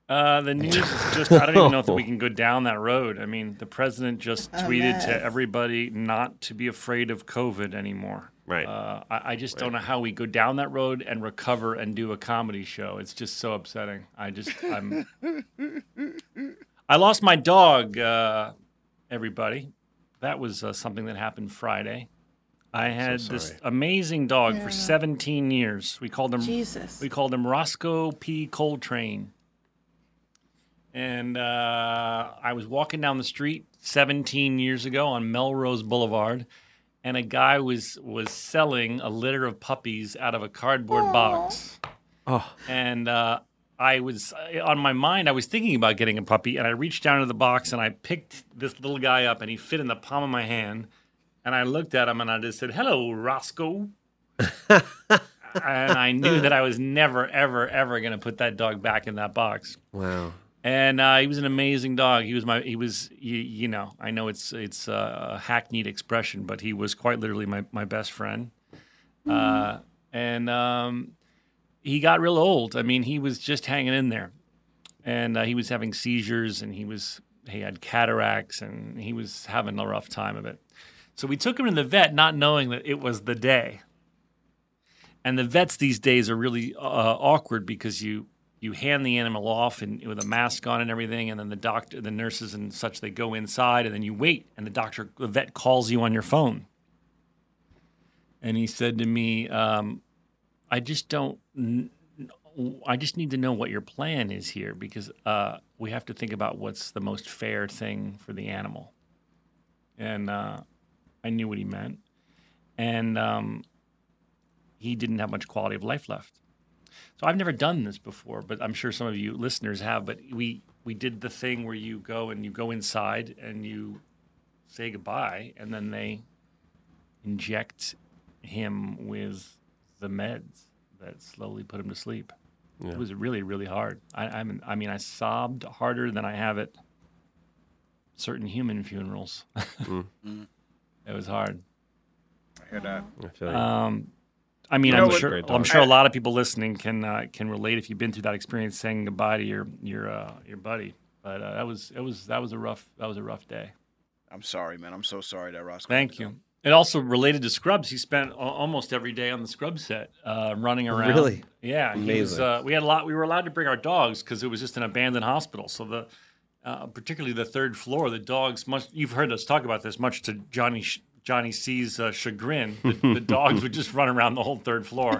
The news is just, I don't even know if we can go down that road. I mean, the president just tweeted to everybody not to be afraid of COVID anymore. Right. I just don't know how we go down that road and recover and do a comedy show. It's just so upsetting. I lost my dog, everybody. That was something that happened Friday. I had this amazing dog for 17 years. We called him Roscoe P. Coltrane. And I was walking down the street 17 years ago on Melrose Boulevard, and a guy was selling a litter of puppies out of a cardboard box. Oh. And I was, on my mind, I was thinking about getting a puppy, and I reached down into the box, and I picked this little guy up, and he fit in the palm of my hand. And I looked at him, and I just said, "Hello, Roscoe." And I knew that I was never, ever, ever going to put that dog back in that box. Wow. And he was an amazing dog. I know it's a hackneyed expression, but he was quite literally my best friend. And he got real old. I mean, he was just hanging in there. And he was having seizures, and he had cataracts, and he was having a rough time of it. So we took him to the vet, not knowing that it was the day. And the vets these days are really awkward because you hand the animal off and with a mask on and everything, and then the nurses and such, they go inside, and then you wait, and the vet calls you on your phone. And he said to me, I just need to know what your plan is here, because we have to think about what's the most fair thing for the animal. And I knew what he meant. And he didn't have much quality of life left. So I've never done this before, but I'm sure some of you listeners have. But we did the thing where you go inside and you say goodbye, and then they inject him with the meds that slowly put him to sleep. Yeah. It was really, really hard. I sobbed harder than I have at certain human funerals. It was hard. I hear that. I feel like I'm sure a lot of people listening can relate if you've been through that experience, saying goodbye to your buddy. But that was a rough day. I'm sorry, man. I'm so sorry that Roscoe. Thank you. It also related to Scrubs. He spent almost every day on the Scrubs set, running around. Really? Yeah. Amazing. We were allowed to bring our dogs because it was just an abandoned hospital. So particularly the third floor, the dogs. You've heard us talk about this. Much to Johnny C's chagrin, the dogs would just run around the whole third floor.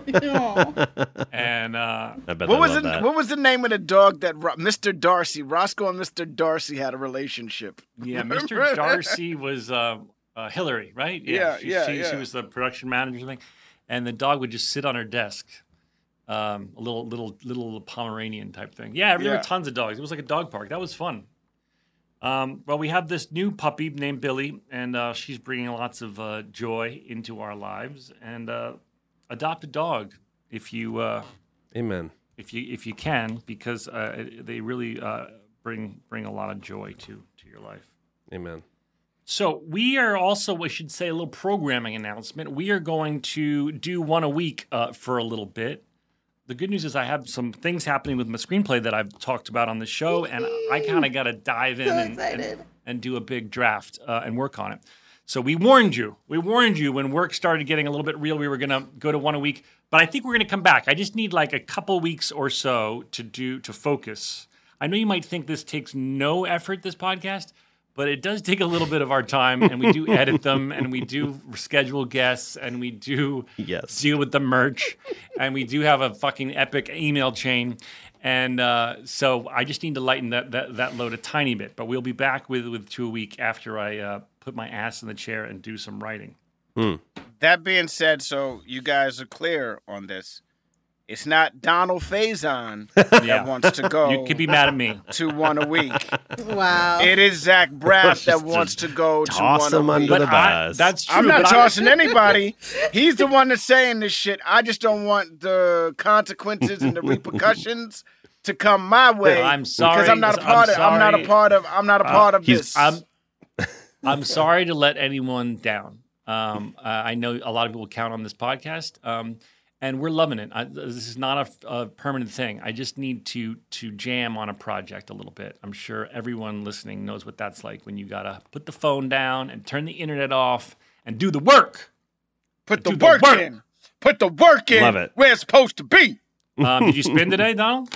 And I bet what was the name of the dog that Mr. Darcy, Roscoe and Mr. Darcy had a relationship? Yeah, Mr. Darcy was Hillary, right? Yeah, She was the production manager or something, and the dog would just sit on her desk, a little Pomeranian type thing. Yeah, there were tons of dogs. It was like a dog park. That was fun. Well, we have this new puppy named Billy, and she's bringing lots of joy into our lives. And adopt a dog if you, amen. If you can, because they really bring a lot of joy to your life. Amen. So we are also, we should say, a little programming announcement. We are going to do one a week for a little bit. The good news is I have some things happening with my screenplay that I've talked about on the show, and I kind of got to dive in and do a big draft and work on it. So we warned you. When work started getting a little bit real, we were going to go to one a week. But I think we're going to come back. I just need like a couple weeks or so to focus. I know you might think this takes no effort, this podcast, but it does take a little bit of our time, and we do edit them, and we do schedule guests, and we do deal with the merch, and we do have a fucking epic email chain. And so I just need to lighten that load a tiny bit. But we'll be back with 2 a week after I put my ass in the chair and do some writing. That being said, so you guys are clear on this. It's not Donald Faison that wants to go. You could be mad at me. To one a week. Wow. It is Zach Braff that wants to go to one a week. Toss him under the bus. That's true. I'm not tossing anybody. He's the one that's saying this shit. I just don't want the consequences and the repercussions to come my way. I'm sorry. Because I'm not a part of this. I'm sorry to let anyone down. I know a lot of people count on this podcast. and we're loving it. This is not a permanent thing. I just need to jam on a project a little bit. I'm sure everyone listening knows what that's like when you gotta put the phone down and turn the internet off and do the work. Put the work in. Put the work in. Love it. Where it's supposed to be. Did you spin today, Donald?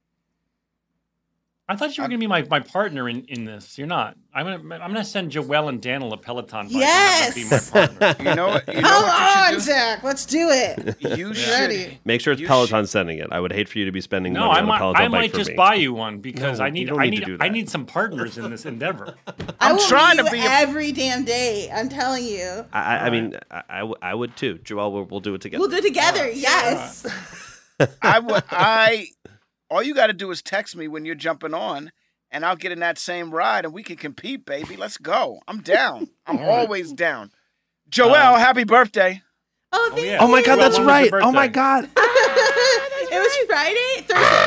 I thought you were going to be my partner in this. You're not. I'm gonna send Joelle and Daniel a Peloton bike. Yes. And have them be my partner. You know what? Come on, Zach. Let's do it. You should. Ready. Make sure it's Peloton sending it. I would hate for you to be spending No, money on a Peloton I bike might for just me. buy you one because No, I you need don't need to do that. I need some partners in this endeavor. I will trying meet to you be a- every damn day. I'm telling you. I mean, I would too. Joelle, we'll do it together. We'll do it together. Yes. All you got to do is text me when you're jumping on, and I'll get in that same ride, and we can compete, baby. Let's go. I'm down. I'm always down. Joelle, happy birthday. Oh, thank yeah. Oh my God, Well, that's when was right. your Oh my birthday? God. It was Friday?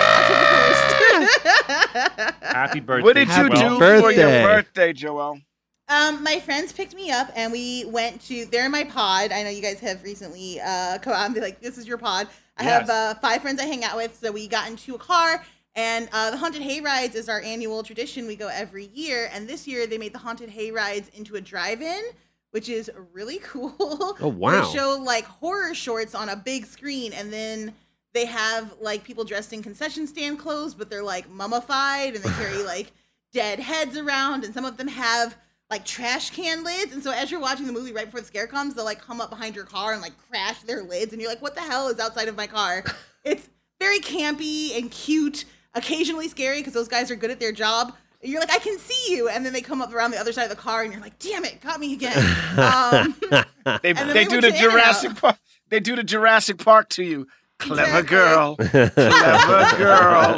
Thursday. Happy birthday. What did you Happy do Joelle. for your birthday. birthday, Joelle? My friends picked me up and we went to, they're in my pod. I know you guys have recently come out and be like, this is your pod. I Yes. have 5 friends I hang out with. So we got into a car and the Haunted Hayrides is our annual tradition. We go every year. And this year they made the Haunted Hayrides into a drive-in, which is really cool. Oh, wow. They show like horror shorts on a big screen and then they have like people dressed in concession stand clothes, but they're like mummified and they carry like dead heads around and some of them have like trash can lids. And so as you're watching the movie right before the scare comes, they'll like come up behind your car and like crash their lids. And you're like, what the hell is outside of my car? It's very campy and cute, occasionally scary because those guys are good at their job. You're like, I can see you. And then they come up around the other side of the car and you're like, damn it, got me again. They then they we do went the to Jurassic Park. They do the Jurassic Park to you. Clever Exactly. girl. Clever girl.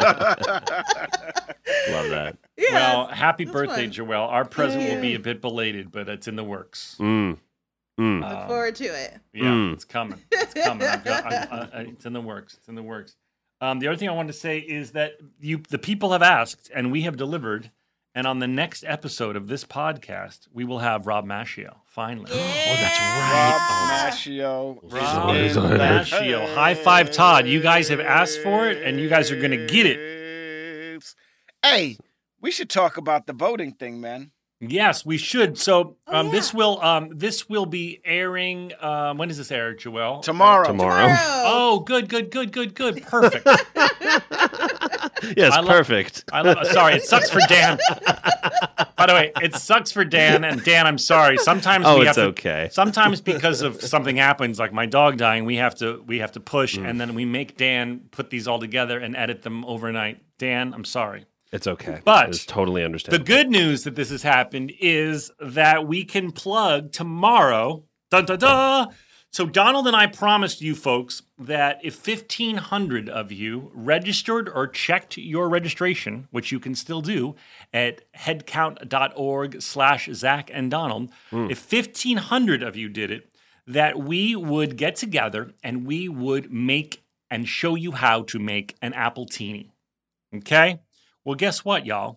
Love that. Yes. Well, happy That's birthday, fun. Joelle. Our present will be you. a bit belated, but it's in the works. Mm. Look forward to it. Yeah, it's coming. It's coming. It's in the works. It's in the works. The other thing I wanted to say is that the people have asked, and we have delivered. And on the next episode of this podcast, we will have Rob Maschio. Finally. Yeah. Oh, that's Rob right. Maschio. Rob is in Maschio. High five, Todd. You guys have asked for it, and you guys are going to get it. Hey, we should talk about the voting thing, man. Yes, we should. So Oh, yeah. this will be airing. When does this air, Joelle? Tomorrow. Oh, good. Perfect. Yes, I love- perfect. I love. Sorry, it sucks for Dan. By the way, it sucks for Dan. And Dan, I'm sorry. Sometimes Oh, we it's have to, okay. Sometimes because of something happens, like my dog dying, we have to push, and then we make Dan put these all together and edit them overnight. Dan, I'm sorry. It's okay. But it's totally The understandable. good news that this has happened is that we can plug tomorrow. Dun, dun, dun. So Donald and I promised you folks that if 1,500 of you registered or checked your registration, which you can still do at headcount.org/Zach and Donald, if 1,500 of you did it, that we would get together and we would make and show you how to make an appletini. Okay? Well, guess what, y'all?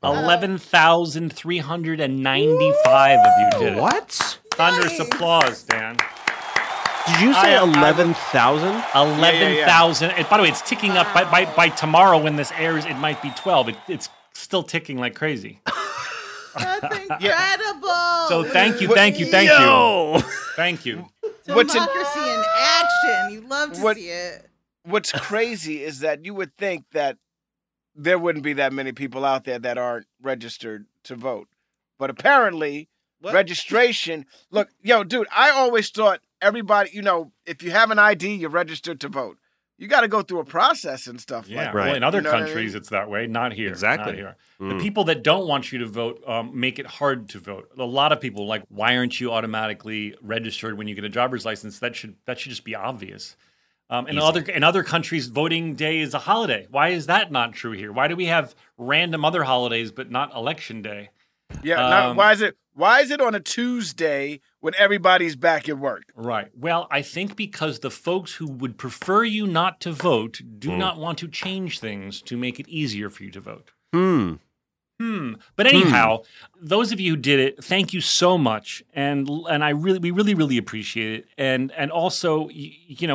11,395 of you did it. What? Thunderous Nice. applause, Dan. Did you say I- 11,000? 11,000. And by the way, it's ticking up. By tomorrow, when this airs, it might be 12. It's still ticking like crazy. That's incredible. So thank you. Yo! Thank you. What's in- Democracy in action. You love to What- see it. What's crazy is that you would think that there wouldn't be that many people out there that aren't registered to vote. But apparently, registration. Look, yo, dude, I always thought everybody, if you have an ID, you're registered to vote. You got to go through a process and stuff Yeah. like Right. Well, in other You know what I countries, mean? it's that way. Not here. Exactly. Not here. Mm. The people that don't want you to vote make it hard to vote. A lot of people like, why aren't you automatically registered when you get a driver's license? That should just be obvious. In other countries, voting day is a holiday. Why is that not true here? Why do we have random other holidays but not election day? Yeah. Why is it on a Tuesday when everybody's back at work? Right. Well, I think because the folks who would prefer you not to vote do not want to change things to make it easier for you to vote. But anyhow, those of you who did it, thank you so much, and we really appreciate it. And also,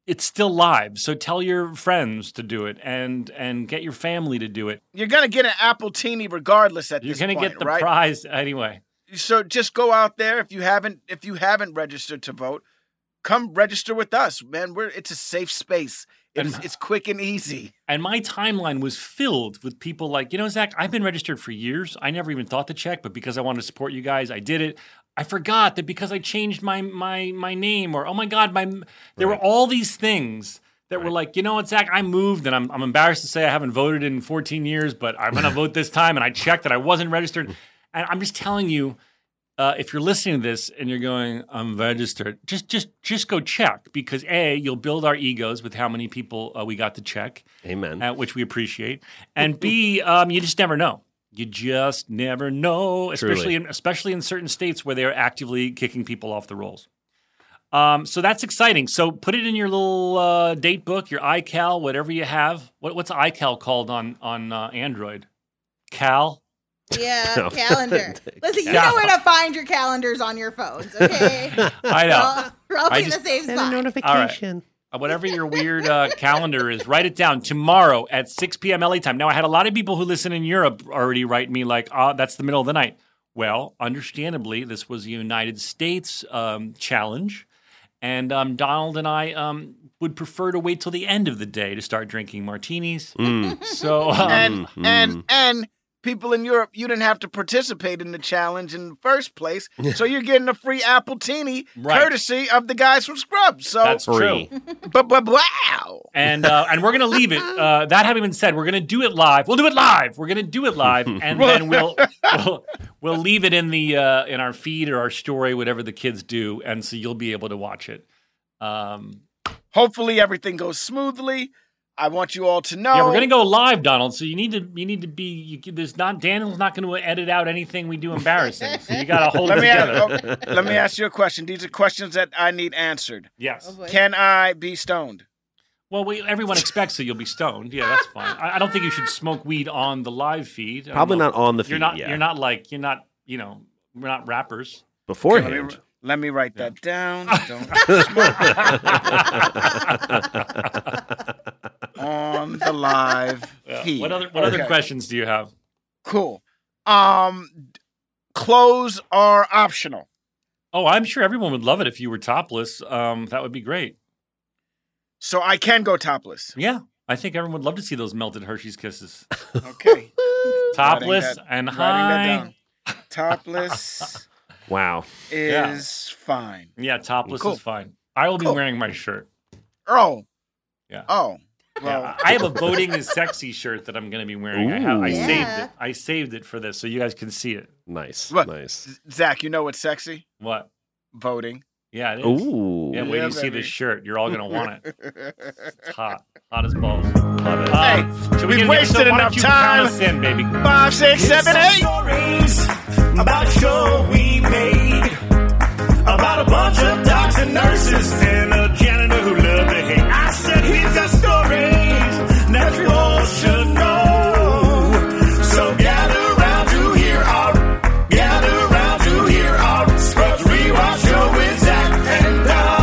it's still live. So tell your friends to do it and get your family to do it. You're going to get an Appletini regardless at You're this going to point, get the right? prize anyway. So just go out there if you haven't registered to vote. Come register with us, man. It's a safe space. It's quick and easy. And my timeline was filled with people like, Zach, I've been registered for years. I never even thought to check, but because I wanted to support you guys, I did it. I forgot that because I changed my name, or oh my God, there were all these things that were like, you know what, Zach, I moved and I'm embarrassed to say I haven't voted in 14 years, but I'm going to vote this time. And I checked that I wasn't registered. And I'm just telling you, if you're listening to this and you're going, I'm registered, just go check, because A, you'll build our egos with how many people we got to check. Amen. Which we appreciate. And B, you just never know. You just never know, especially in certain states where they are actively kicking people off the rolls. So that's exciting. So put it in your little date book, your iCal, whatever you have. What's iCal called on Android? Cal? Yeah, No. calendar. Listen, you know where to find your calendars on your phones, okay? I know. We're all in the same Send a spot. notification. Whatever your weird calendar is, write it down. Tomorrow at 6 p.m. LA time. Now, I had a lot of people who listen in Europe already write me like, that's the middle of the night. Well, understandably, this was a United States challenge. And Donald and I would prefer to wait till the end of the day to start drinking martinis. So, And people in Europe, you didn't have to participate in the challenge in the first place, so you're getting a free Appletini courtesy of the guys from Scrubs. So that's true. But wow. And we're gonna leave it. That having been said, we're gonna do it live. We'll do it live. We're gonna do it live, and then we'll leave it in the in our feed or our story, whatever the kids do, and so you'll be able to watch it. Hopefully everything goes smoothly. I want you all to know. Yeah, we're gonna go live, Donald. So you need to be. Daniel's not going to edit out anything we do embarrassing. So you got to hold it together. Let me ask you a question. These are questions that I need answered. Yes. Oh, Can I be stoned? Well, everyone expects that you'll be stoned. Yeah, that's fine. I don't think you should smoke weed on the live feed. Probably not on the feed. You're not. Yeah. You're not like. You're not. We're not rappers. Beforehand. Let me write that down. Don't on the live feed. What other questions do you have? Cool. Clothes are optional. Oh, I'm sure everyone would love it if you were topless. That would be great. So I can go topless. Yeah, I think everyone would love to see those melted Hershey's Kisses. Okay. Topless and high. Topless Wow. is fine. Yeah, topless Cool. is fine. I will be wearing my shirt. Oh. Yeah. Oh. Well, Yeah, I have a voting is sexy shirt that I'm going to be wearing. I Yeah. saved it. I saved it for this so you guys can see it. Nice. What? Nice. Zach, you know what's sexy? What? Voting. Yeah, it is. Ooh. Yeah, wait till you see baby. this shirt. You're all going to want it. It's hot. Hot as balls. Love it. Hey, should we've get- wasted why don't enough you time. Count us in, baby. 5, 6, 7, 8. Stories about a show we made about a bunch of doctors and nurses and a janitor who loved to hate. I said he's got stories that you all should know. So gather round to hear our Scrubs Rewatch show with Zach and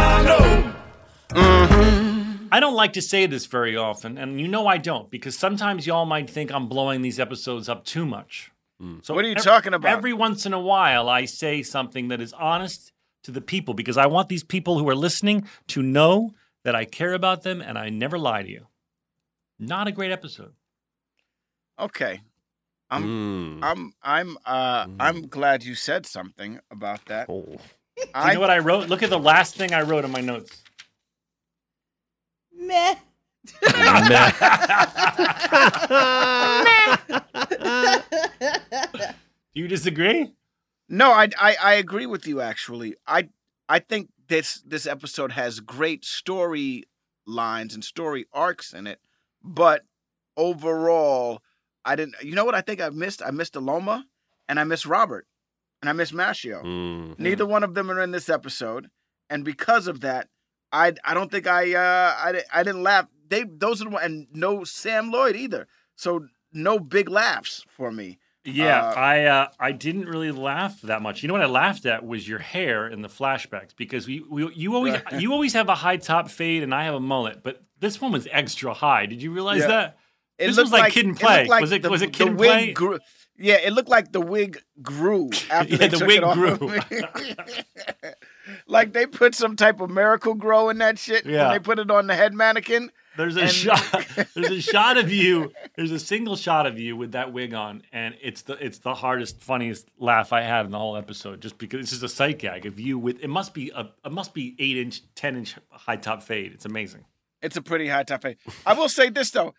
Donald. I don't like to say this very often, and you know I don't, because sometimes y'all might think I'm blowing these episodes up too much. So What are you talking about? Every once in a while, I say something that is honest to the people, because I want these people who are listening to know that I care about them and I never lie to you. Not a great episode. Okay. Mm. I'm glad you said something about that. Oh. Do you know what I wrote? Look at the last thing I wrote in my notes. Meh. Do you disagree? No, I agree with you. Actually, I think this episode has great story lines and story arcs in it, but overall, I didn't. You know what I think I missed? I missed Aloma, and I missed Robert, and I missed Mashio. Mm. Neither one of them are in this episode, and because of that, I don't think I didn't laugh. Those are the one, and no Sam Lloyd either. So no big laughs for me. Yeah, I didn't really laugh that much. You know what I laughed at was your hair in the flashbacks because you always have a high top fade and I have a mullet, but this one was extra high. Did you realize that? This was like Kid and Play. Was it Kid and Play? Yeah, it looked like the wig grew after they took it off. Grew. Like they put some type of Miracle Grow in that shit when they put it on the head mannequin. There's a shot of you. There's a single shot of you with that wig on, and it's the hardest, funniest laugh I had in the whole episode. Just because this is a sight gag of you with it must be 8-inch, 10-inch high top fade. It's amazing. It's a pretty high top fade. I will say this though.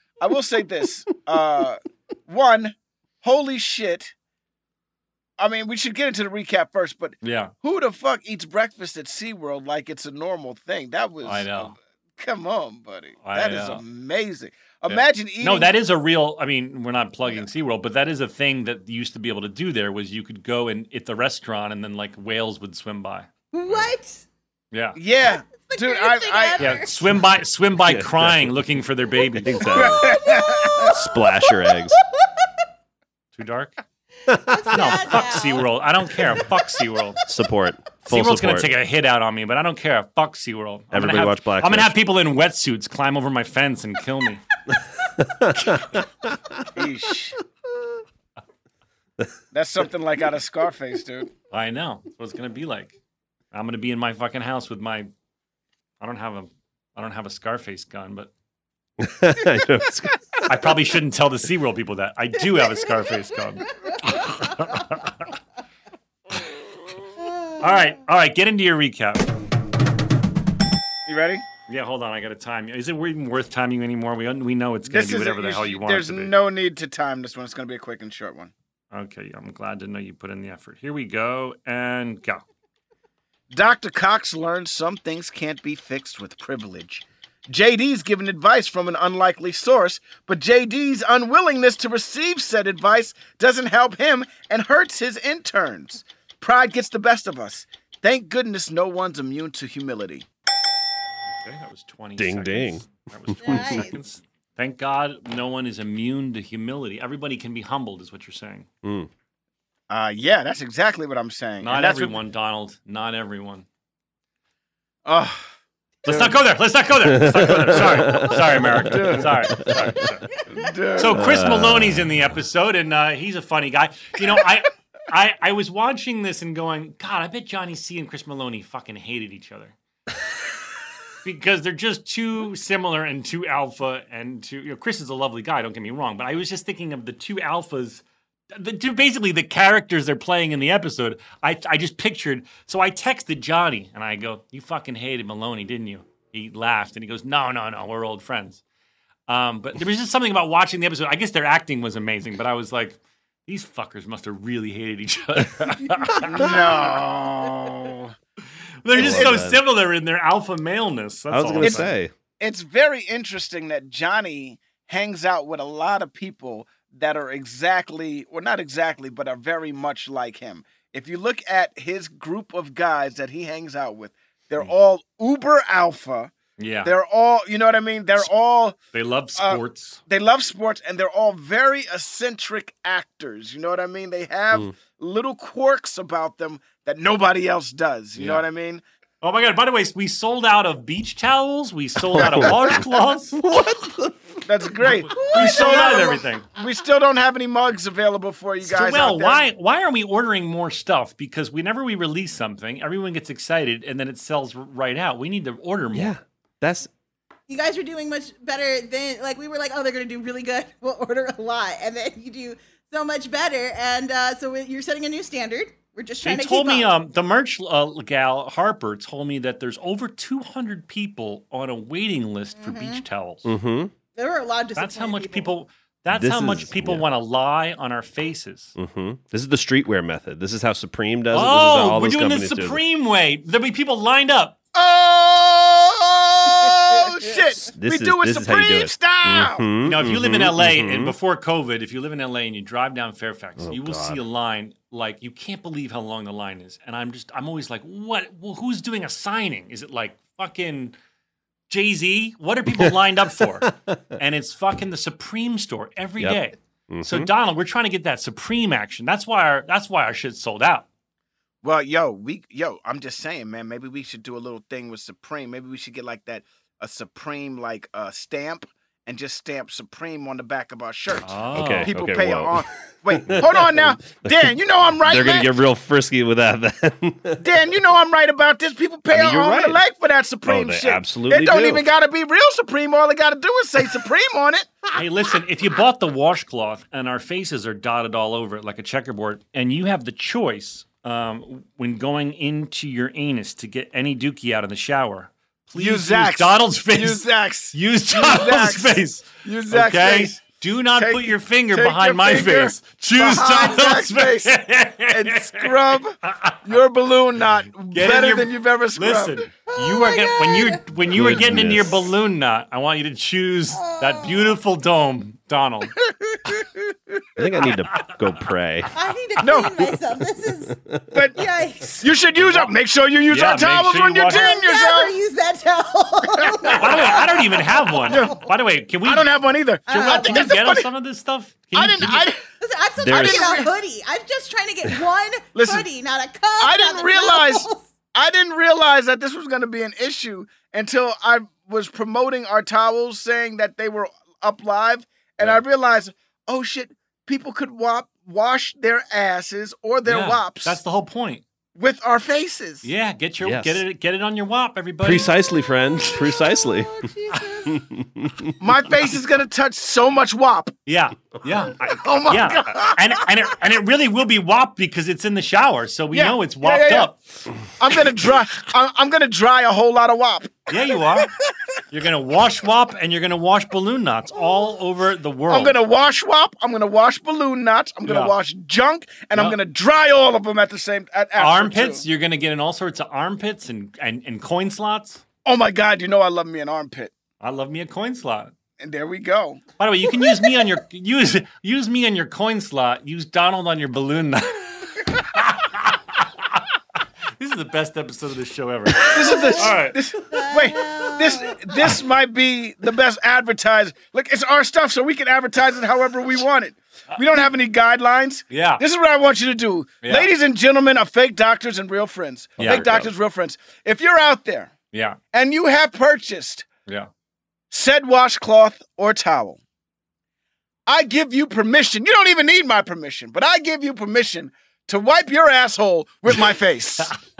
One, holy shit. I mean, we should get into the recap first, but who the fuck eats breakfast at SeaWorld like it's a normal thing? That was I know. Come on, buddy. That is amazing. Imagine eating. No, that is a real. I mean, we're not plugging SeaWorld, but that is a thing that you used to be able to do there. Was you could go and at the restaurant, and then like whales would swim by. What? Yeah. Yeah, dude. Swim by, crying, looking for their baby. Splash your eggs. Too dark. No, fuck SeaWorld. I don't care. Fuck SeaWorld. Support. Full SeaWorld's support. going to take a hit out on me, but I don't care. Fuck SeaWorld. Everybody watch Blackfish. I'm going to have people in wetsuits climb over my fence and kill me. That's something like out of Scarface, dude. I know. That's what it's going to be like. I'm going to be in my fucking house with my... I don't have a Scarface gun, but... I probably shouldn't tell the SeaWorld people that. I do have a Scarface gun. All right, get into your recap. You ready? Yeah, hold on, I got to time you. Is it even worth timing you anymore? We know it's going to be whatever the hell you want it to be. There's no need to time this one. It's going to be a quick and short one. Okay, I'm glad to know you put in the effort. Here we go, and go. Dr. Cox learns some things can't be fixed with privilege. JD's given advice from an unlikely source, but JD's unwillingness to receive said advice doesn't help him and hurts his interns. Pride gets the best of us. Thank goodness no one's immune to humility. Okay, that was 20 ding, seconds. Ding. That was 20 seconds. Thank God no one is immune to humility. Everybody can be humbled, is what you're saying. Yeah, that's exactly what I'm saying. Not everyone, Donald. Not everyone. Oh. Let's not go there. Sorry, America. Sorry. So Chris Maloney's in the episode, and he's a funny guy. You know, I was watching this and going, God, I bet Johnny C and Chris Maloney fucking hated each other. Because they're just too similar and too alpha and too... You know, Chris is a lovely guy, don't get me wrong, but I was just thinking of the two alphas... basically the characters they're playing in the episode. I just pictured. So I texted Johnny and I go, "You fucking hated Maloney, didn't you?" He laughed and he goes, "No, we're old friends." But there was just something about watching the episode. I guess their acting was amazing, but I was like, these fuckers must have really hated each other. No, they're just so similar in their alpha maleness. That's I was going to say it's very interesting that Johnny hangs out with a lot of people that are not exactly, but are very much like him. If you look at his group of guys that he hangs out with, they're all uber alpha. Yeah. They're all, you know what I mean? They love sports. They love sports, and they're all very eccentric actors. You know what I mean? They have little quirks about them that nobody else does. You know what I mean? Oh my God, by the way, we sold out of beach towels. We sold out of washcloths. What? That's great. We sold out of everything. We still don't have any mugs available for you guys. Well, why aren't we ordering more stuff? Because whenever we release something, everyone gets excited and then it sells right out. We need to order more. Yeah, that's... You guys are doing much better than, like, we were like, oh, they're going to do really good. We'll order a lot. And then you do so much better. And so you're setting a new standard. We're just trying to keep up. The merch gal, Harper, told me that there's over 200 people on a waiting list for beach towels. Mm-hmm. There were a lot of That's how much people want to lie on our faces. Mm-hmm. This is the streetwear method. This is how Supreme does it. Oh, we're doing the Supreme way. There'll be people lined up. Oh, shit. We do it Supreme style. You know, if you live in L.A. and before COVID, if you live in L.A. and you drive down Fairfax, you will see a line like you can't believe how long the line is. And I'm always like, what? Well, who's doing a signing? Is it like fucking Jay-Z? What are people lined up for? And it's fucking the Supreme store every day. So Donald, we're trying to get that Supreme action. That's why our shit's sold out. Well, I'm just saying, man. Maybe we should do a little thing with Supreme. Maybe we should get like a Supreme stamp and just stamp Supreme on the back of our shirts. Oh. Okay. People okay, pay well. on. Wait, hold on now, Dan. You know I'm right. They're man. gonna get real frisky with that. Then. Dan, you know I'm right about this. People pay I mean, an you're arm and a right. leg for that Supreme Oh, they shit. absolutely It don't do. even got to be real Supreme. All they got to do is say Supreme on it. Hey, listen, if you bought the washcloth and our faces are dotted all over it like a checkerboard, and you have the choice when going into your anus to get any dookie out of the shower, please use Zach's. Donald's face. Use Zach's. Use Donald's Zach's. face. Use Zach's Okay? face. Do not Take- put your finger take behind your my finger face. Choose behind Donald's Zach's face. and scrub your balloon knot Get in better your- than you've ever scrubbed. Listen, you are when you were getting into your Goodness. balloon knot, I want you to choose that beautiful dome, Donald. I think I need to go pray. I need to No. clean myself. This is But yikes. you should use Make sure you use Yeah, our make towels sure when you you wash- clean Never yourself. use that towel. By the way, I don't even have one. By the way, can we? I don't have one either. Can I we think that's the get us funny. some of this stuff? Can I you- didn't. can you- I didn't. Listen, I'm still trying to There's- get a hoodie. I'm just trying to get one Listen, hoodie, not a cup. I not didn't the realize. towels. I didn't realize that this was going to be an issue until I was promoting our towels, saying that they were up live, and I realized, oh shit, people could wash their asses or their Yeah, wops That's the whole point. with our faces. Yeah, get Yes. it on your wop, everybody. Precisely, friends. Precisely. Oh, Jesus. My face is going to touch so much wop. Yeah. Oh my Yeah, god! and it really will be wop because it's in the shower, so we Yeah. know it's Yeah, wopped yeah. up. I'm gonna dry. I'm gonna dry a whole lot of wop. Yeah, you are. You're gonna wash wop and you're gonna wash balloon knots all over the world. I'm gonna wash wop. I'm gonna wash balloon knots. I'm gonna Yeah. wash junk, and I'm Yeah. gonna dry all of them at the same. After armpits. too. You're gonna get in all sorts of armpits and coin slots. Oh my god! You know I love me an armpit, I love me a coin slot. and there we go. By the way, you can use me on your use me on your coin slot. Use Donald on your balloon knot. This is the best episode of this show ever. This is the. All right. This might be the best advertised. Look, it's our stuff, so we can advertise it however we want it. We don't have any guidelines. Yeah. This is what I want you to do, Yeah. ladies and gentlemen of fake doctors and real friends. Yeah. Fake doctors, real friends. If you're out there Yeah. and you have purchased Yeah. said washcloth or towel, I give you permission. You don't even need my permission, but I give you permission to wipe your asshole with my face.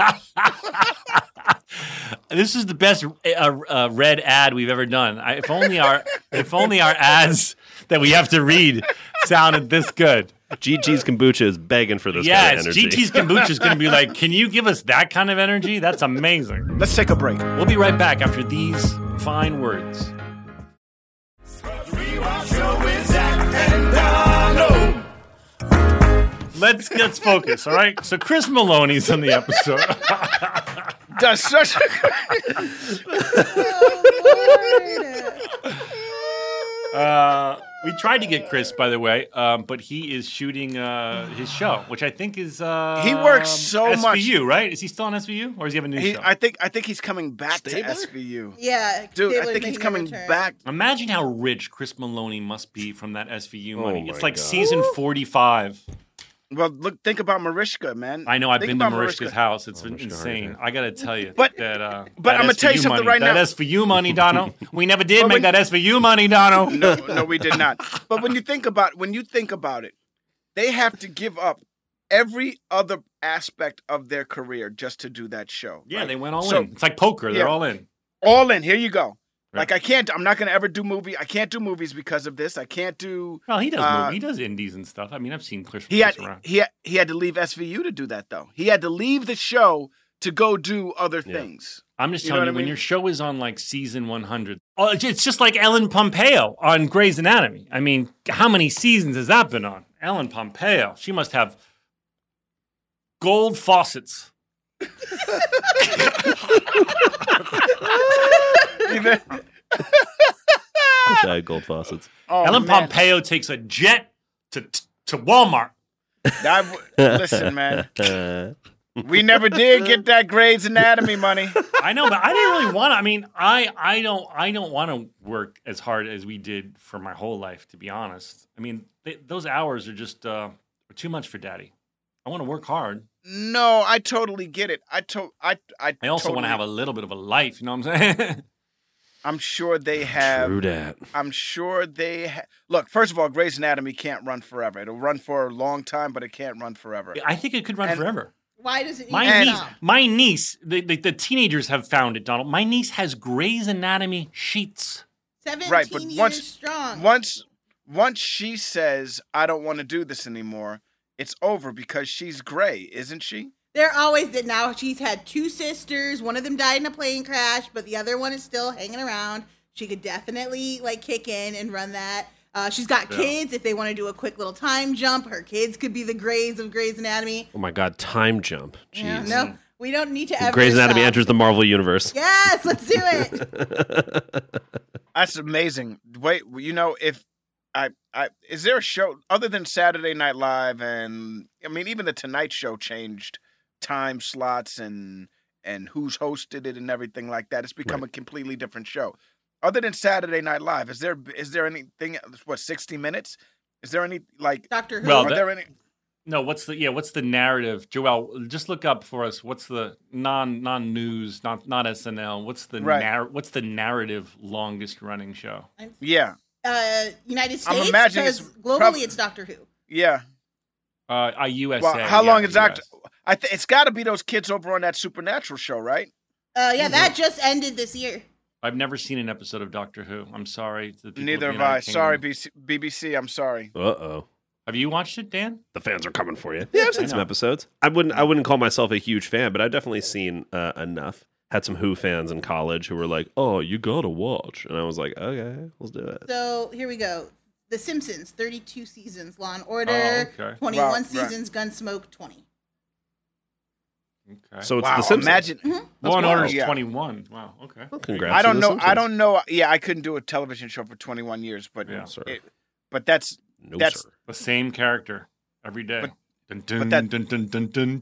This is the best red ad we've ever done. If only our ads that we have to read sounded this good. GG's Kombucha is begging for this kind of Yes, energy. GT's kombucha is going to be like, can you give us that kind of energy? That's amazing. Let's take a break. We'll be right back after these fine words. Let's focus, all right? So Chris Maloney's on the episode. Does such Oh, Lord. We tried to get Chris, by the way, but he is shooting his show, which I think is He works so SVU, much. right? Is he still on SVU, or does he have a new show? I think he's coming back Stabler? to SVU. Yeah, Dude, I Stabler's think he's making a coming return. back. Imagine how rich Chris Maloney must be from that SVU money. my It's like God. season 45. Well, look, think about Mariska, man. I know. I've Think been to about Mariska's house. It's been Mariska insane. Hargitay. I got to tell you. But- that, but that I'ma tell you SVU something money, right now. That SVU money, Dono. We never did But make when- that SVU money, Dono. No, we did not. But when you think about it, they have to give up every other aspect of their career just to do that show. Yeah, right? they went all So, in. It's like poker. They're yeah. all in. All in. Here you go. Right. Like I'm not gonna ever do movie. I can't do movies because of this. I can't do. Well, he does. He does indies and stuff. I mean, I've seen Chris He had around. he had to leave SVU to do that though. He had to leave the show to go do other things. I'm just You know telling what you, I when mean? your show is on like season 100, it's just like Ellen Pompeo on Grey's Anatomy. I mean, how many seasons has that been on? Ellen Pompeo. She must have gold faucets. Wish I had gold faucets. Oh, Ellen man. Pompeo takes a jet to Walmart. Listen, man. We never did get that Grey's Anatomy money. I know, but I didn't really want to. I mean, I don't want to work as hard as we did for my whole life, to be honest. I mean, those hours are just too much for Daddy. I want to work hard. No, I totally get it. I also want to have a little bit of a life. You know what I'm saying? I'm sure they have. True that. I'm sure they look. First of all, Grey's Anatomy can't run forever. It'll run for a long time, but it can't run forever. I think it could run forever. Why does it need My to niece, stop? my niece, the teenagers have found it, Donald. My niece has Grey's Anatomy sheets. 17 Right, but years strong. Once she says, "I don't want to do this anymore," it's over because she's Grey, isn't she? They're always did. Now she's had 2 sisters. One of them died in a plane crash, but the other one is still hanging around. She could definitely kick in and run that. She's got kids. If they want to do a quick little time jump, her kids could be the Greys of Grey's Anatomy. Oh my God, time jump. Jeez. Yeah, no, we don't need to ever. Grey's Anatomy stop. enters the Marvel universe. Yes, let's do it. That's amazing. Wait, if I is there a show other than Saturday Night Live and I mean even the Tonight Show changed time slots and who's hosted it and everything like that. It's become a completely different show. Other than Saturday Night Live, is there anything? 60 Minutes? Is there any Doctor Who? Well, Are there any? No, what's the narrative? Joel, just look up for us. What's the non-news, not SNL? What's the narrative longest running show? Yeah. United States. I'm imagining because it's globally it's Doctor Who. Yeah. USA. Well, how long is Doctor? It's got to be those kids over on that Supernatural show, right? Yeah, that just ended this year. I've never seen an episode of Doctor Who. I'm sorry. To the people Neither of the have I. United Kingdom. Sorry, BBC. I'm sorry. Uh-oh. Have you watched it, Dan? The fans are coming for you. Yeah, I've seen some episodes. I wouldn't call myself a huge fan, but I've definitely seen enough. Had some Who fans in college who were like, "Oh, you gotta watch," and I was like, "Okay, let's do it." So here we go. The Simpsons, 32 seasons. Law and Order, 21 Right. seasons. Gunsmoke, 20. Okay. So it's Wow, The Simpsons. imagine. Law and Order is Yeah. 21. Wow. Okay. Well, congrats. I to don't The know. Simpsons. I don't know. Yeah, I couldn't do a television show for 21 years, but Yeah. Sir. but that's No, that's sir. The same character every day. Dun, dun, but that- dun, dun, dun, dun,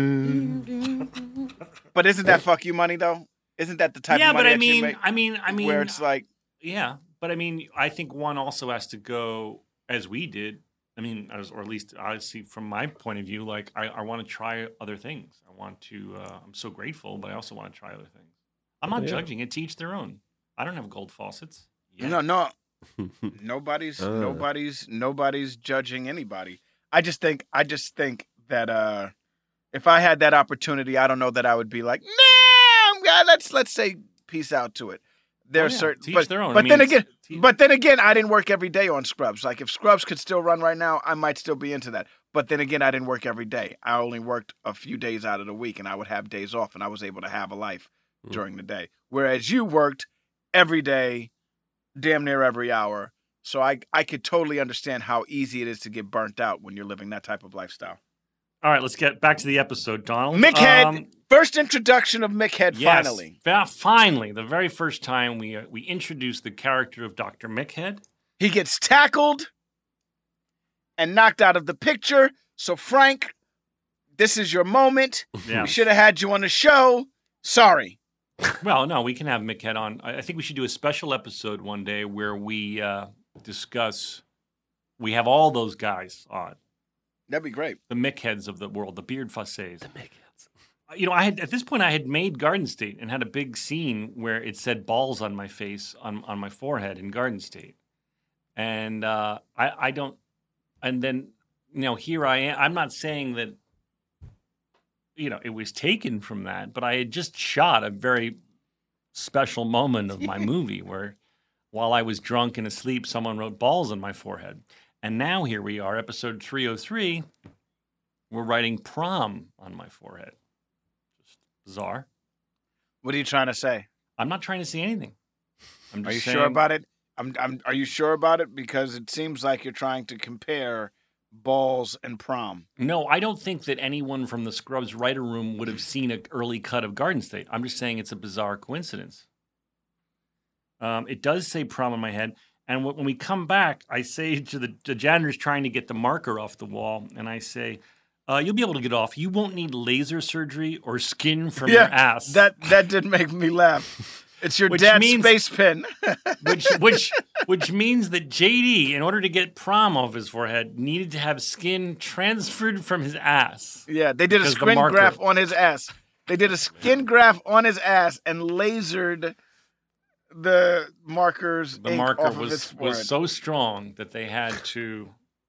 dun. but isn't that fuck you money though? Isn't that the type Yeah, of but money I that you mean, make? I mean, Where it's like, yeah, but I mean, I think one also has to go as we did. I mean, or at least I see from my point of view, like I want to try other things. I want to. I'm so grateful, but I also want to try other things. I'm not judging it. To each their own. I don't have gold faucets. Yeah. no, nobody's judging anybody. I just think that if I had that opportunity, I don't know that I would be like, nah, let's say peace out to it. There's certain, To each but, their own. but I mean, then again, it's- but then again, I didn't work every day on Scrubs. Like if Scrubs could still run right now, I might still be into that. But then again, I didn't work every day. I only worked a few days out of the week, and I would have days off, and I was able to have a life during the day. Whereas you worked every day, damn near every hour. So I could totally understand how easy it is to get burnt out when you're living that type of lifestyle. All right, let's get back to the episode, Donald. Mickhead, first introduction of Mickhead, Yes, finally. Finally, the very first time we introduced the character of Dr. Mickhead. He gets tackled and knocked out of the picture. So, Frank, this is your moment. Yeah. We should have had you on the show. Sorry. Well, no, we can have Mickhead on. I think we should do a special episode one day where we discuss. We have all those guys on. That'd be great. The Mickheads of the world, the Beard Fussés. The Mickheads. You know, at this point I had made Garden State and had a big scene where it said balls on my face, on my forehead in Garden State. And I don't, and then, you know, here I am. I'm not saying that, you know, it was taken from that, but I had just shot a very special moment of my movie where while I was drunk and asleep, someone wrote balls on my forehead. And now here we are, episode 303. We're writing prom on my forehead. Just bizarre. What are you trying to say? I'm not trying to say anything. I'm just Are you saying, sure about it? Are you sure about it? Because it seems like you're trying to compare balls and prom. No, I don't think that anyone from the Scrubs writer room would have seen an early cut of Garden State. I'm just saying it's a bizarre coincidence. It does say prom on my head. And when we come back, I say to the janitor's trying to get the marker off the wall, and I say, you'll be able to get off. You won't need laser surgery or skin from your ass. That did make me laugh. It's your dad's space pen. which means that JD, in order to get prom off his forehead, needed to have skin transferred from his ass. Yeah, they did a skin graft on his ass. They did a skin graft on his ass and lasered the markers. The marker was so strong that they had to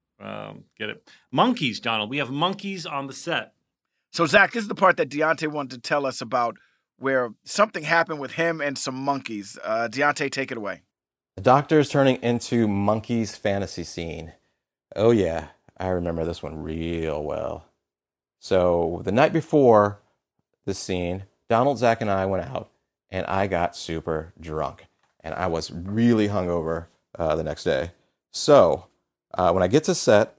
get it. Monkeys, Donald. We have monkeys on the set. So, Zach, this is the part that Deontay wanted to tell us about, where something happened with him and some monkeys. Deontay, take it away. The doctor is turning into Monkey's fantasy scene. Oh, yeah. I remember this one real well. So the night before this scene, Donald, Zach, and I went out, and I got super drunk. And I was really hungover the next day. So when I get to set,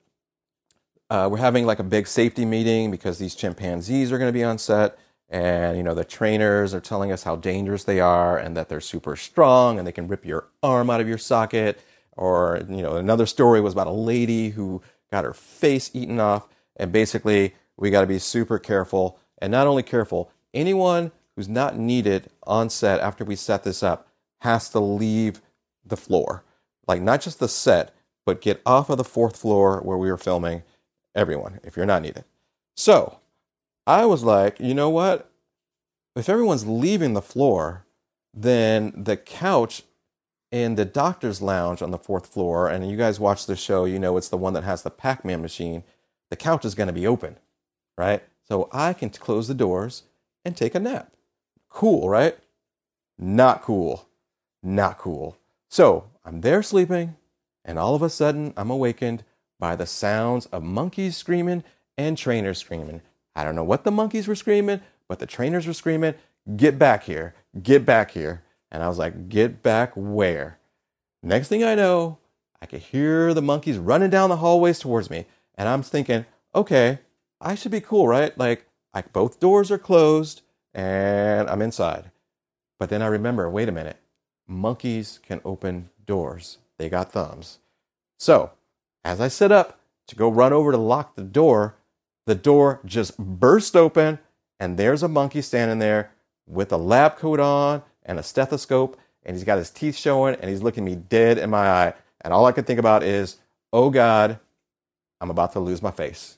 we're having like a big safety meeting because these chimpanzees are going to be on set. And, you know, the trainers are telling us how dangerous they are and that they're super strong and they can rip your arm out of your socket. Or, you know, another story was about a lady who got her face eaten off. And basically, we got to be super careful. And not only careful, anyone who's not needed on set after we set this up has to leave the floor. Like, not just the set, but get off of the 4th floor where we were filming. Everyone, if you're not needed. So I was like, you know what? If everyone's leaving the floor, then the couch in the doctor's lounge on the 4th floor, and you guys watch the show, you know it's the one that has the Pac-Man machine, the couch is going to be open, right? So I can close the doors and take a nap. Cool, right? Not cool. Not cool. So I'm there sleeping, and all of a sudden I'm awakened by the sounds of monkeys screaming and trainers screaming. I don't know what the monkeys were screaming, but the trainers were screaming, "Get back here, get back here." And I was like, get back where? Next thing I know, I could hear the monkeys running down the hallways towards me. And I'm thinking, okay, I should be cool, right? Like both doors are closed and I'm inside. But then I remember, wait a minute, monkeys can open doors. They got thumbs. So as I sit up to go run over to lock the door just burst open, and there's a monkey standing there with a lab coat on and a stethoscope, and he's got his teeth showing, and he's looking me dead in my eye. And all I could think about is, oh God, I'm about to lose my face.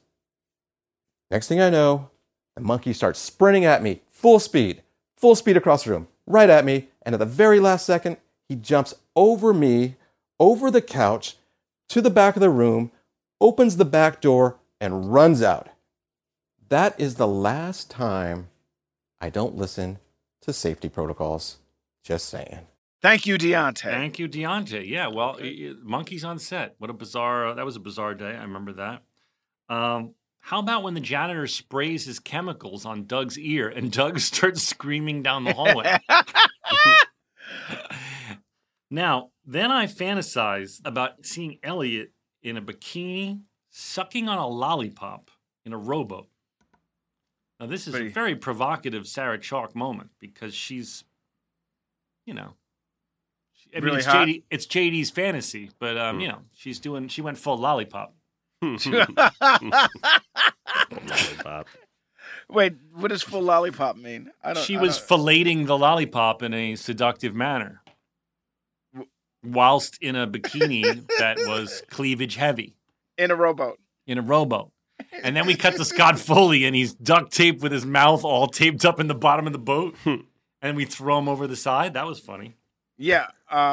Next thing I know, the monkey starts sprinting at me, full speed across the room, right at me, and at the very last second, he jumps over me, over the couch, to the back of the room, opens the back door, and runs out. That is the last time I don't listen to safety protocols. Just saying. Thank you, Deontay. Thank you, Deontay. Yeah, well, monkeys on set. What a bizarre, that was a bizarre day. I remember that. How about when the janitor sprays his chemicals on Doug's ear and Doug starts screaming down the hallway? Now, then I fantasize about seeing Elliot in a bikini sucking on a lollipop in a rowboat. Now, this is a very provocative Sarah Chalke moment because she's, you know, I mean, really it's JD's fantasy, but you know, she went full lollipop. Lollipop. Wait, what does full lollipop mean? She was filleting the lollipop in a seductive manner, whilst in a bikini that was cleavage heavy. In a rowboat. And then we cut to Scott Foley, and he's duct taped with his mouth all taped up in the bottom of the boat. And we throw him over the side. That was funny. Yeah.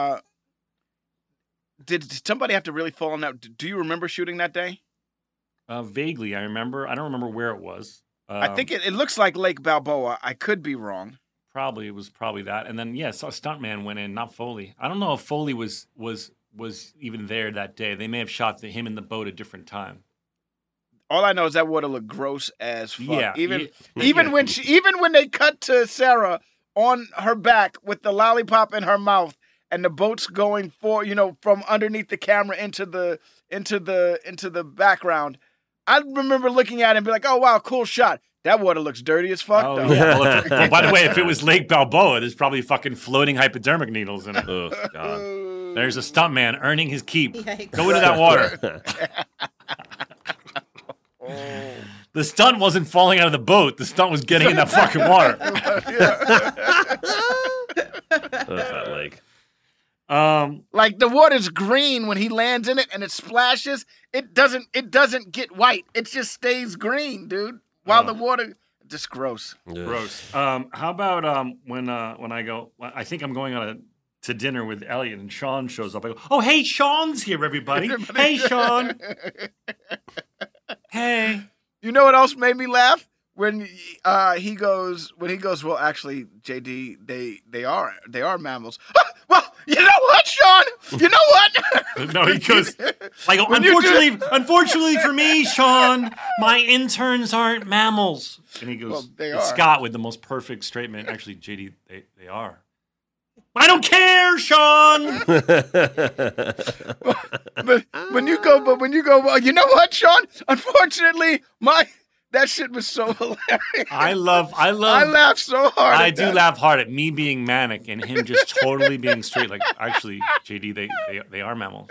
Did somebody have to really fall on that? Do you remember shooting that day? Vaguely, I remember. I don't remember where it was. I think it looks like Lake Balboa. I could be wrong. It was probably that. And then, a stuntman went in, not Foley. I don't know if Foley was even there that day. They may have shot him in the boat a different time. All I know is that water looked gross as fuck. Yeah, even when they cut to Sarah on her back with the lollipop in her mouth and the boat's going from underneath the camera into the background. I remember looking at it and be like, "Oh wow, cool shot." That water looks dirty as fuck. Oh, though. Yeah. Well, by the way, if it was Lake Balboa, there's probably fucking floating hypodermic needles in it. Oh God. There's a stuntman earning his keep. Yikes. Go into that water. The stunt wasn't falling out of the boat. The stunt was getting in that fucking water. That lake. Like the water's green when he lands in it and it splashes. It doesn't get white. It just stays green, dude. While the water, just gross. Gross. How about when I go? I think I'm going to dinner with Elliot and Sean shows up. I go, oh hey, Sean's here, everybody. Hey, Sean. Hey. You know what else made me laugh? When he goes, well, actually, JD, they are mammals. Well, you know what, Sean? You know what? No, he goes, I go, unfortunately for me, Sean, my interns aren't mammals. And he goes, Well, they it's are. Scott with the most perfect straight man. Actually, JD, they are. I don't care, Sean. But when you go, well, you know what, Sean? Unfortunately, that shit was so hilarious. I I laughed so hard. I at do that. laugh hard at me being manic and him just totally being straight. Like, actually, JD, they are mammals.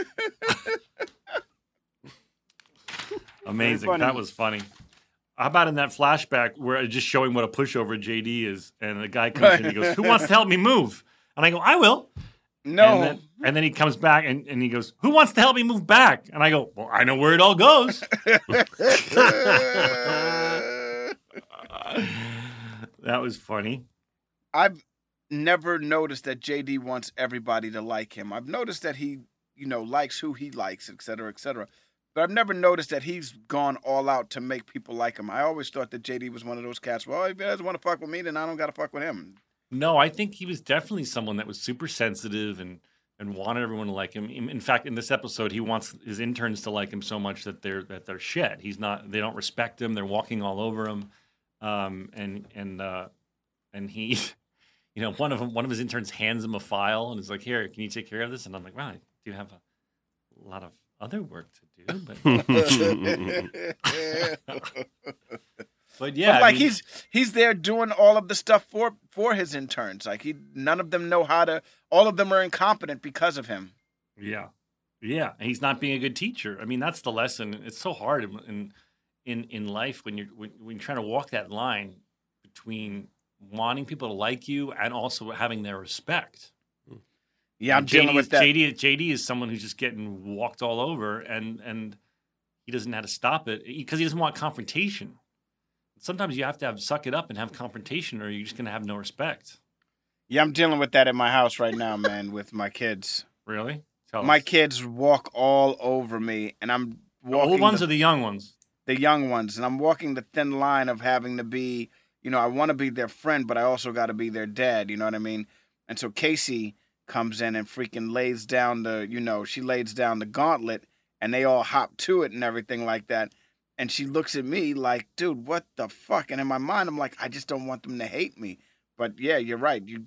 Amazing. Very funny. That was funny. How about in that flashback where just showing what a pushover JD is, and the guy comes in and he goes, "Who wants to help me move?" And I go, "I will." No. And then he comes back and he goes, "Who wants to help me move back?" And I go, "Well, I know where it all goes." That was funny. I've never noticed that JD wants everybody to like him. I've noticed that he, likes who he likes, et cetera, et cetera. But I've never noticed that he's gone all out to make people like him. I always thought that JD was one of those cats. Well, if he doesn't want to fuck with me, then I don't got to fuck with him. No, I think he was definitely someone that was super sensitive and wanted everyone to like him. In fact, in this episode, he wants his interns to like him so much that they're shit. They don't respect him. They're walking all over him. And he, one of his interns hands him a file and is like, "Here, can you take care of this?" And I'm like, "Wow, I do have a lot of other work to do." But yeah, But he's there doing all of the stuff for his interns. Like none of them know how to. All of them are incompetent because of him. Yeah, and he's not being a good teacher. I mean, that's the lesson. It's so hard in life when you're trying to walk that line between wanting people to like you and also having their respect. Yeah, I'm dealing with that. JD is someone who's just getting walked all over, and he doesn't know how to stop it because he doesn't want confrontation. Sometimes you have to suck it up and have confrontation, or you're just going to have no respect. Yeah, I'm dealing with that in my house right now, man, with my kids. Really? Tell My us. kids walk all over me, and I'm The walking old ones or the young ones? the young ones, and I'm walking the thin line of having to be, I want to be their friend, but I also got to be their dad. You know what I mean? And so Casey comes in and freaking lays down she lays down the gauntlet, and they all hop to it and everything like that. And she looks at me like, dude, what the fuck? And in my mind, I'm like, I just don't want them to hate me. But yeah, you're right. You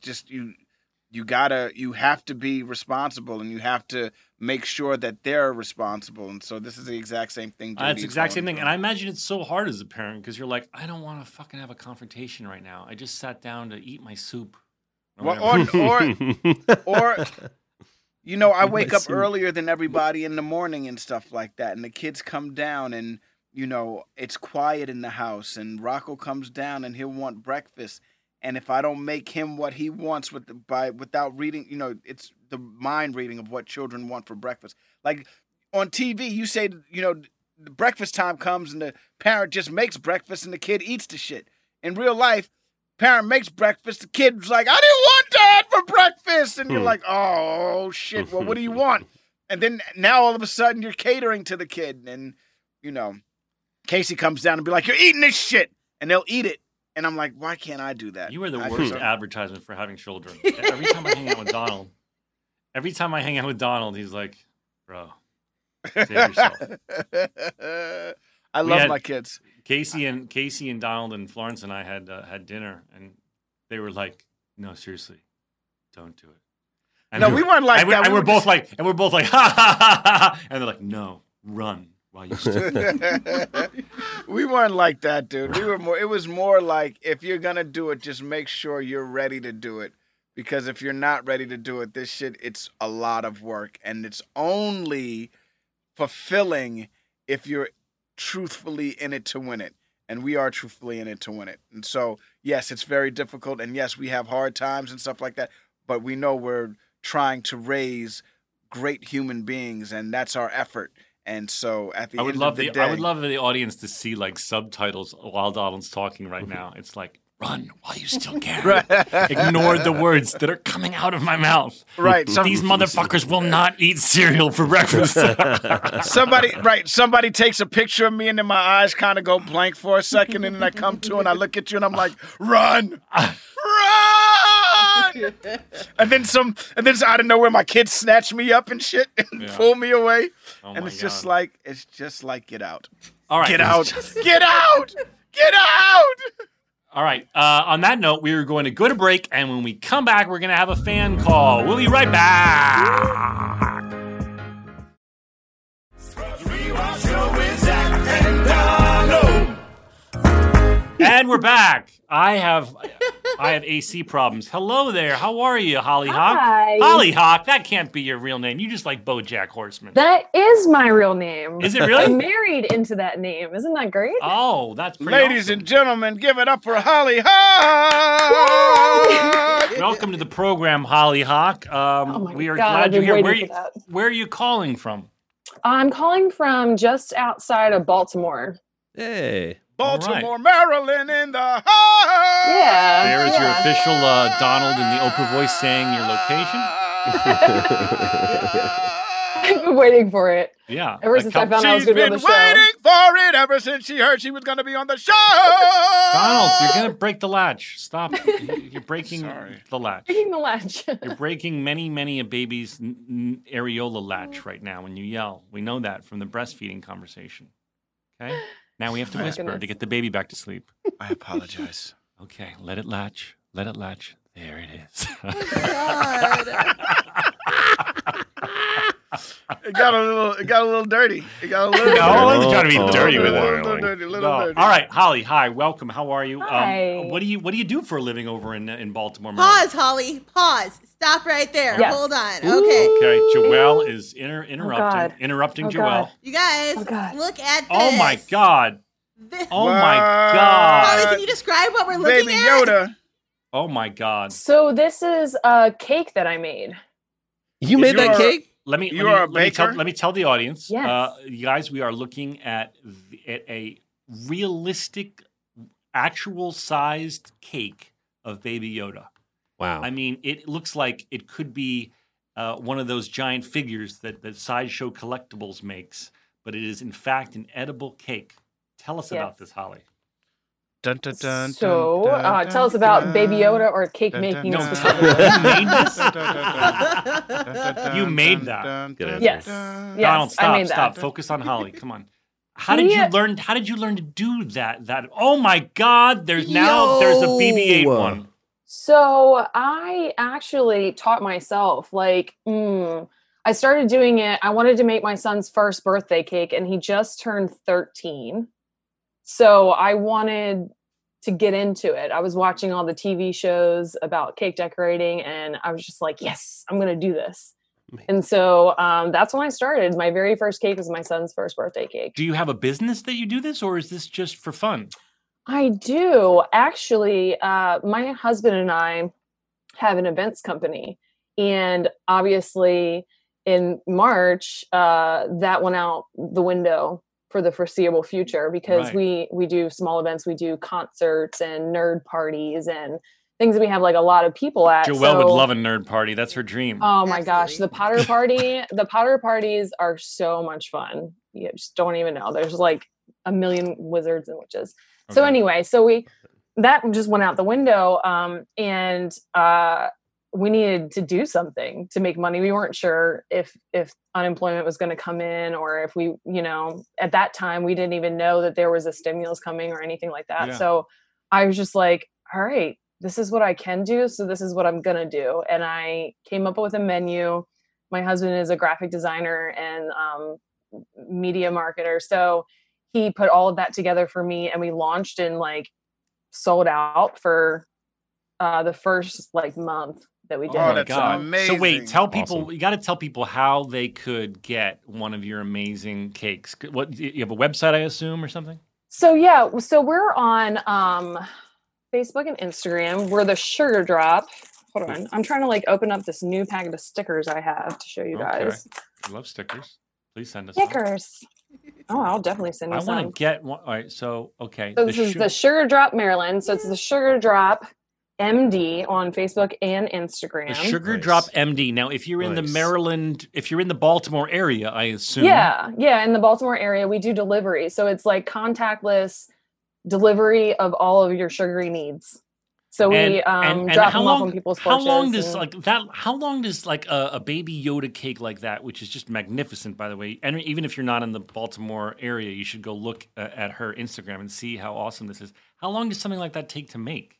have to be responsible, and you have to make sure that they're responsible. And so this is the exact same thing. It's the exact same thing. through. And I imagine it's so hard as a parent because you're like, I don't want to fucking have a confrontation right now. I just sat down to eat my soup. Well, whatever. or I wake up earlier than everybody in the morning and stuff like that, and the kids come down, and it's quiet in the house, and Rocco comes down and he'll want breakfast, and if I don't make him what he wants without reading, it's the mind reading of what children want for breakfast. Like on TV, you say the breakfast time comes and the parent just makes breakfast and the kid eats the shit. In real life, parent makes breakfast, the kid's like, I didn't want that for breakfast. And you're like, oh, shit, well, what do you want? And then now all of a sudden you're catering to the kid. And, Casey comes down and be like, you're eating this shit. And they'll eat it. And I'm like, why can't I do that? You are the worst advertisement for having children. Every time I hang out with Donald, he's like, bro, save yourself. I love my kids. Casey and Donald and Florence and I had dinner, and they were like, "No, seriously, don't do it." And No, we weren't like that. And we're both like, ha ha ha ha, and they're like, "No, run while you still." We weren't like that, dude. It was more like, if you're gonna do it, just make sure you're ready to do it. Because if you're not ready to do it, this shit, it's a lot of work, and it's only fulfilling if you're truthfully in it to win it. and we are truthfully in it to win it. And so, yes, it's very difficult, and yes, we have hard times and stuff like that, but we know we're trying to raise great human beings, and that's our effort. And so at the end of the day... I would love the audience to see like subtitles while Donald's talking right now. It's like, run while you still can. Right. Ignore the words that are coming out of my mouth. Right. These motherfuckers will not eat cereal for breakfast. Somebody takes a picture of me, and then my eyes kind of go blank for a second, and then I come to and I look at you, and I'm like, run! Run! and then out of nowhere, my kids snatch me up and shit and pull me away. And it's just like, get out. All right. Get out. Get out. Get out. All right. On that note, we are going to go to break, and when we come back, we're going to have a fan call. We'll be right back. And we're back. I have AC problems. Hello there. How are you, Hollyhock? Hi. Hollyhock. That can't be your real name. You just like BoJack Horseman. That is my real name. Is it really? I'm married into that name. Isn't that great? Oh, that's pretty Ladies awesome. and gentlemen, give it up for Hollyhock! Welcome to the program, Hollyhock. We are glad you're here. Where are you calling from? I'm calling from just outside of Baltimore. Hey. Baltimore, Maryland in the house! Yeah. There is your official Donald in the Oprah voice saying your location. I've been waiting for it. Yeah. Ever since I found out I was going to be on the show. She's been waiting for it ever since she heard she was going to be on the show! Donald, you're going to break the latch. Stop. You're breaking the latch. Breaking the latch. You're breaking many a baby's areola latch right now when you yell. We know that from the breastfeeding conversation. Okay? Now we have to whisper to get the baby back to sleep. I apologize. Okay, let it latch. Let it latch. There it is. It got a little dirty. No, I wasn't trying to be dirty with it. Dirty. All right, Holly. Hi, welcome. How are you? Hi. What do you do for a living over in Baltimore, Maryland? Pause, Holly. Pause. Stop right there. Yes. Hold on. Okay. Okay, Joelle is interrupting Joelle. God. You guys, God. look at this. Oh my God. This. Oh my God. Holly, can you describe what we're looking Baby at? Yoda. Oh my God. So this is a cake that I made. You made that cake? Let me tell the audience. Yes. You guys, we are looking at a realistic, actual sized cake of Baby Yoda. Wow. I mean, it looks like it could be one of those giant figures that Sideshow Collectibles makes, but it is in fact an edible cake. Tell us about this, Holly. Dun, dun, dun, So dun, dun, tell us about Baby Yoda or cake making No, specifically. You made that. Yes. Donald, Yes, I made stop. that. Focus on Holly. Come on. How did you learn to do that? Oh my God! There's a BB-8 one. So I actually taught myself, I started doing it. I wanted to make my son's first birthday cake, and he just turned 13. So I wanted to get into it. I was watching all the TV shows about cake decorating, and I was just like, yes, I'm going to do this. And so that's when I started. My very first cake was my son's first birthday cake. Do you have a business that you do this, or is this just for fun? I do. Actually, my husband and I have an events company. And obviously in March, that went out the window for the foreseeable future because we do small events. We do concerts and nerd parties and things that we have like a lot of people at. Joelle would love a nerd party. That's her dream. Oh my gosh. The Potter parties are so much fun. You just don't even know. There's like a million wizards and witches. Okay. So anyway, that just went out the window. And we needed to do something to make money. We weren't sure if unemployment was going to come in or if we, at that time, we didn't even know that there was a stimulus coming or anything like that. Yeah. So I was just like, all right, this is what I can do. So this is what I'm going to do. And I came up with a menu. My husband is a graphic designer and media marketer. So he put all of that together for me and we launched and sold out for the first month that we did. Oh, that's amazing. So wait, tell people, you got to tell people how they could get one of your amazing cakes. What, you have a website, I assume, or something? So yeah, so we're on Facebook and Instagram. We're the Sugar Drop. Hold on, I'm trying to like open up this new packet of stickers I have to show you guys. I love stickers. Please send us some. Stickers. Oh, I'll definitely send you I some. want to get one. All right, so okay. So this is the Sugar Drop Maryland. So it's the Sugar Drop MD on Facebook and Instagram. The Sugar Drop MD. Now, if you're in the Maryland, if you're in the Baltimore area, I assume. Yeah, in the Baltimore area, we do delivery. So it's like contactless delivery of all of your sugary needs. So we drop them off on people's porches. How long does like a baby Yoda cake like that, which is just magnificent, by the way, and even if you're not in the Baltimore area, you should go look at her Instagram and see how awesome this is. How long does something like that take to make?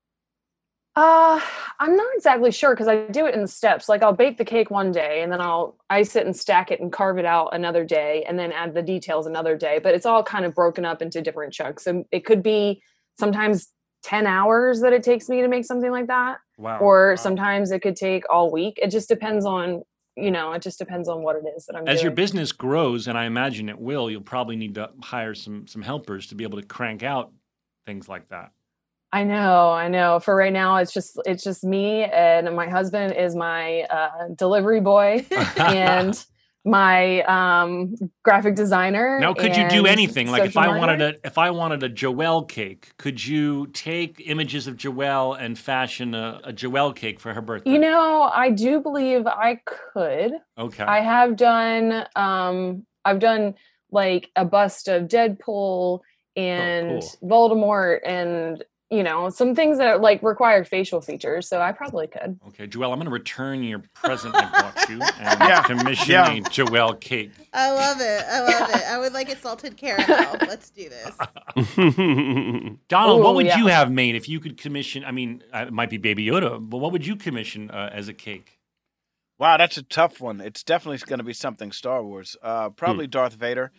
I'm not exactly sure because I do it in steps. Like I'll bake the cake one day and then I'll ice it and stack it and carve it out another day and then add the details another day. But it's all kind of broken up into different chunks. And it could be sometimes 10 hours that it takes me to make something like that. Wow. Or sometimes it could take all week. It just depends on, it just depends on what it is that I'm doing. As your business grows, and I imagine it will, you'll probably need to hire some helpers to be able to crank out things like that. I know. For right now, it's just me and my husband is my delivery boy and my graphic designer. Now, could you do anything? Like if I wanted a Joelle cake, could you take images of Joelle and fashion a Joelle cake for her birthday? I do believe I could. Okay. I have done I've done like a bust of Deadpool and Voldemort and some things that like require facial features, so I probably could. Okay, Joelle, I'm going to return your present I bought you and commission a Joelle cake. I love it. I would like it salted caramel. Let's do this. Donald, what would you have made if you could commission? I mean, it might be Baby Yoda, but what would you commission as a cake? Wow, that's a tough one. It's definitely going to be something Star Wars. Probably Darth Vader.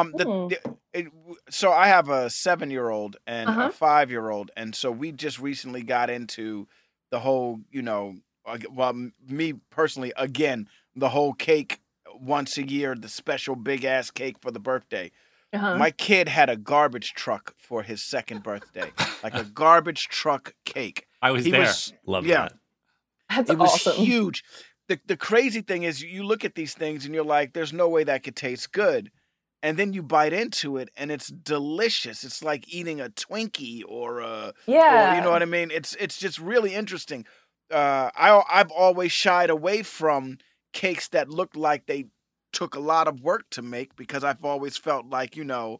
So I have a 7-year-old and a 5-year-old, and so we just recently got into the whole, me personally, again, the whole cake once a year, the special big ass cake for the birthday. My kid had a garbage truck for his second birthday, like a garbage truck cake. I was there. Love that. That's it was awesome. Huge. The crazy thing is you look at these things and you're like, there's no way that could taste good. And then you bite into it and it's delicious. It's like eating a Twinkie or you know what I mean? It's just really interesting. I've always shied away from cakes that look like they took a lot of work to make because I've always felt like, it'll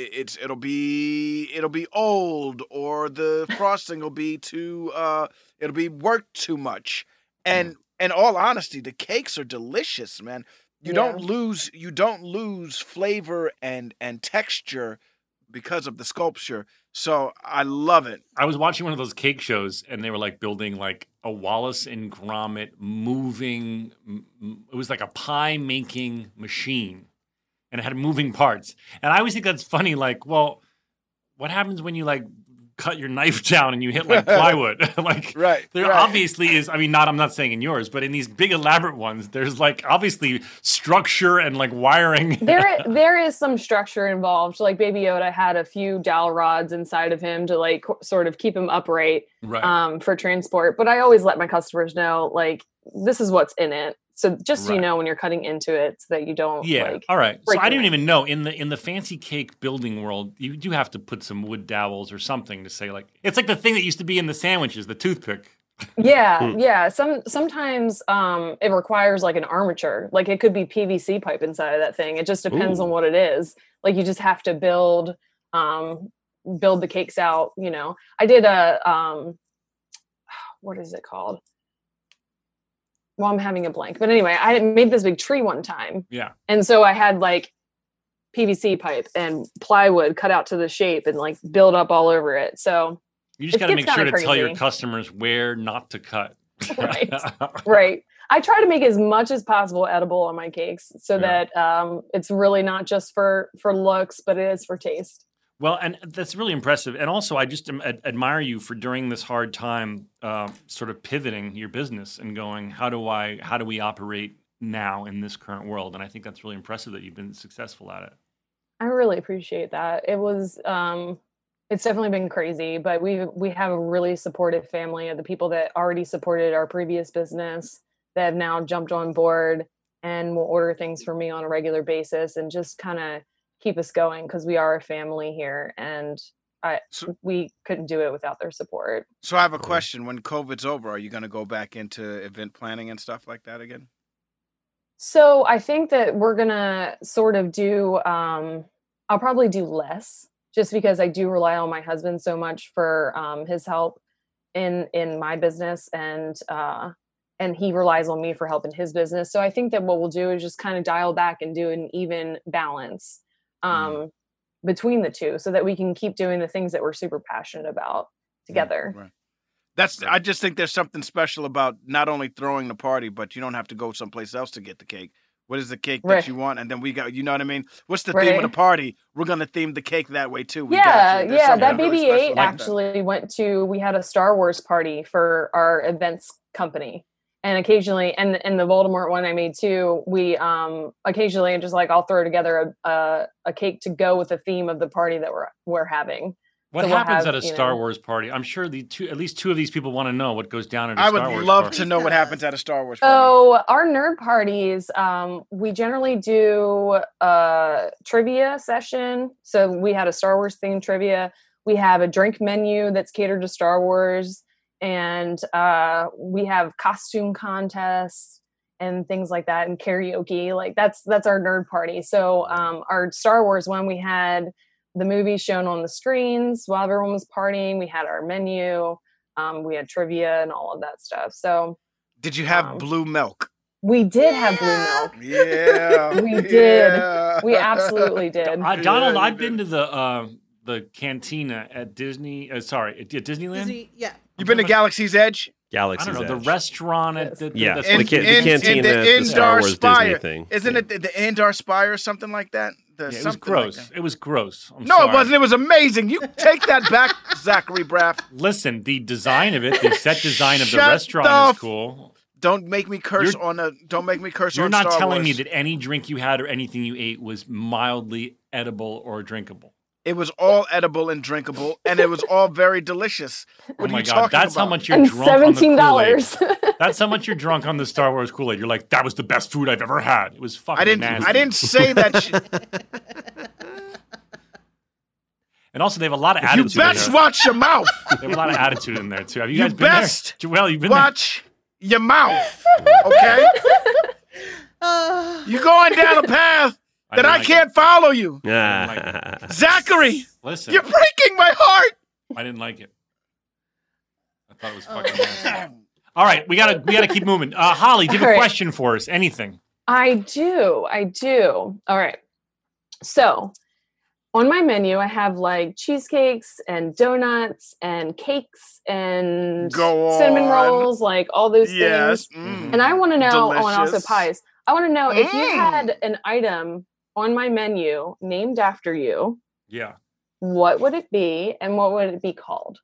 be old or the frosting will be it'll be worked too much. And in all honesty, the cakes are delicious, man. You don't lose flavor and texture because of the sculpture. So I love it. I was watching one of those cake shows and they were like building like a Wallace and Gromit moving. It was like a pie making machine and it had moving parts. And I always think that's funny. Like, well, what happens when you like cut your knife down and you hit like plywood? Like there obviously is, I'm not saying in yours, but in these big elaborate ones, there's like obviously structure and like wiring. There is some structure involved. Like Baby Yoda had a few dowel rods inside of him to like sort of keep him upright for transport. But I always let my customers know, like, this is what's in it. So just so you know when you're cutting into it so that you don't all right. So I didn't even know in the fancy cake building world, you do have to put some wood dowels or something to say like it's like the thing that used to be in the sandwiches, the toothpick. Yeah. Sometimes it requires like an armature. Like it could be PVC pipe inside of that thing. It just depends on what it is. Like you just have to build the cakes out, I did a what is it called? Well, I'm having a blank. But anyway, I made this big tree one time. Yeah. And so I had like PVC pipe and plywood cut out to the shape and like build up all over it. So you just got to make sure to tell your customers where not to cut. Right. I try to make as much as possible edible on my cakes so that it's really not just for looks, but it is for taste. Well, and that's really impressive. And also, I just admire you for during this hard time, sort of pivoting your business and going, how do we operate now in this current world? And I think that's really impressive that you've been successful at it. I really appreciate that. It was it's definitely been crazy, but we have a really supportive family of the people that already supported our previous business that have now jumped on board and will order things for me on a regular basis and just kind of keep us going because we are a family here and we couldn't do it without their support. So I have a question. When COVID's over, are you going to go back into event planning and stuff like that again? So I think that we're going to sort of do, I'll probably do less just because I do rely on my husband so much for his help in my business and he relies on me for help in his business. So I think that what we'll do is just kind of dial back and do an even balance between the two so that we can keep doing the things that we're super passionate about together. Right. I just think there's something special about not only throwing the party, but you don't have to go someplace else to get the cake. What is the cake that you want? And then we got, you know what I mean? What's the theme of the party? We're going to theme the cake that way too. That BB-8 actually went to, we had a Star Wars party for our events company. And occasionally, and the Voldemort one I made too, we occasionally just like, I'll throw together a cake to go with the theme of the party that we're having. What happens at a Star Wars party? I'm sure at least two of these people want to know what goes down at a Star Wars party. I would love to know what happens at a Star Wars party. So our nerd parties, we generally do a trivia session. So we had a Star Wars themed trivia. We have a drink menu that's catered to Star Wars. And we have costume contests and things like that and karaoke. Like that's our nerd party. So our Star Wars one, we had the movies shown on the screens while everyone was partying. We had our menu, we had trivia and all of that stuff. So did you have blue milk? We did have blue milk. Yeah. We did. We absolutely did. Donald, I've been to the cantina at Disney. At Disneyland. Yeah. You've been to Galaxy's Edge? Galaxy's I don't know, Edge. the restaurant at the the cantina, the Star Wars Disney thing. Isn't it the Endar Spire or something like that? It was gross. It was gross. It wasn't. It was amazing. You take that back, Zachary Braff. Listen, the design of it, the set design of the restaurant is cool. Don't make me curse on Star Wars. You're not telling me that any drink you had or anything you ate was mildly edible or drinkable. It was all edible and drinkable, and it was all very delicious. What are you talking that's about? how much you're drunk $17. on the Kool-Aid. That's how much you're drunk on the Star Wars Kool-Aid. You're like, that was the best food I've ever had. It was fucking nasty. I didn't say that. And also, they have a lot of attitude. You best watch your mouth. They have a lot of attitude in there too. Have you guys been there? Joelle, you've been watch your mouth. Okay. You're going down a path that I can't follow you. Zachary, listen, you're breaking my heart. I didn't like it. I thought it was fucking nasty. All right, we gotta keep moving. Holly, do you have a question for us? Anything? I do. All right. So on my menu, I have like cheesecakes and donuts and cakes and cinnamon rolls, like all those things. And I want to know, and also pies. I want to know if you had an item on my menu named after you. Yeah. What would it be, and what would it be called?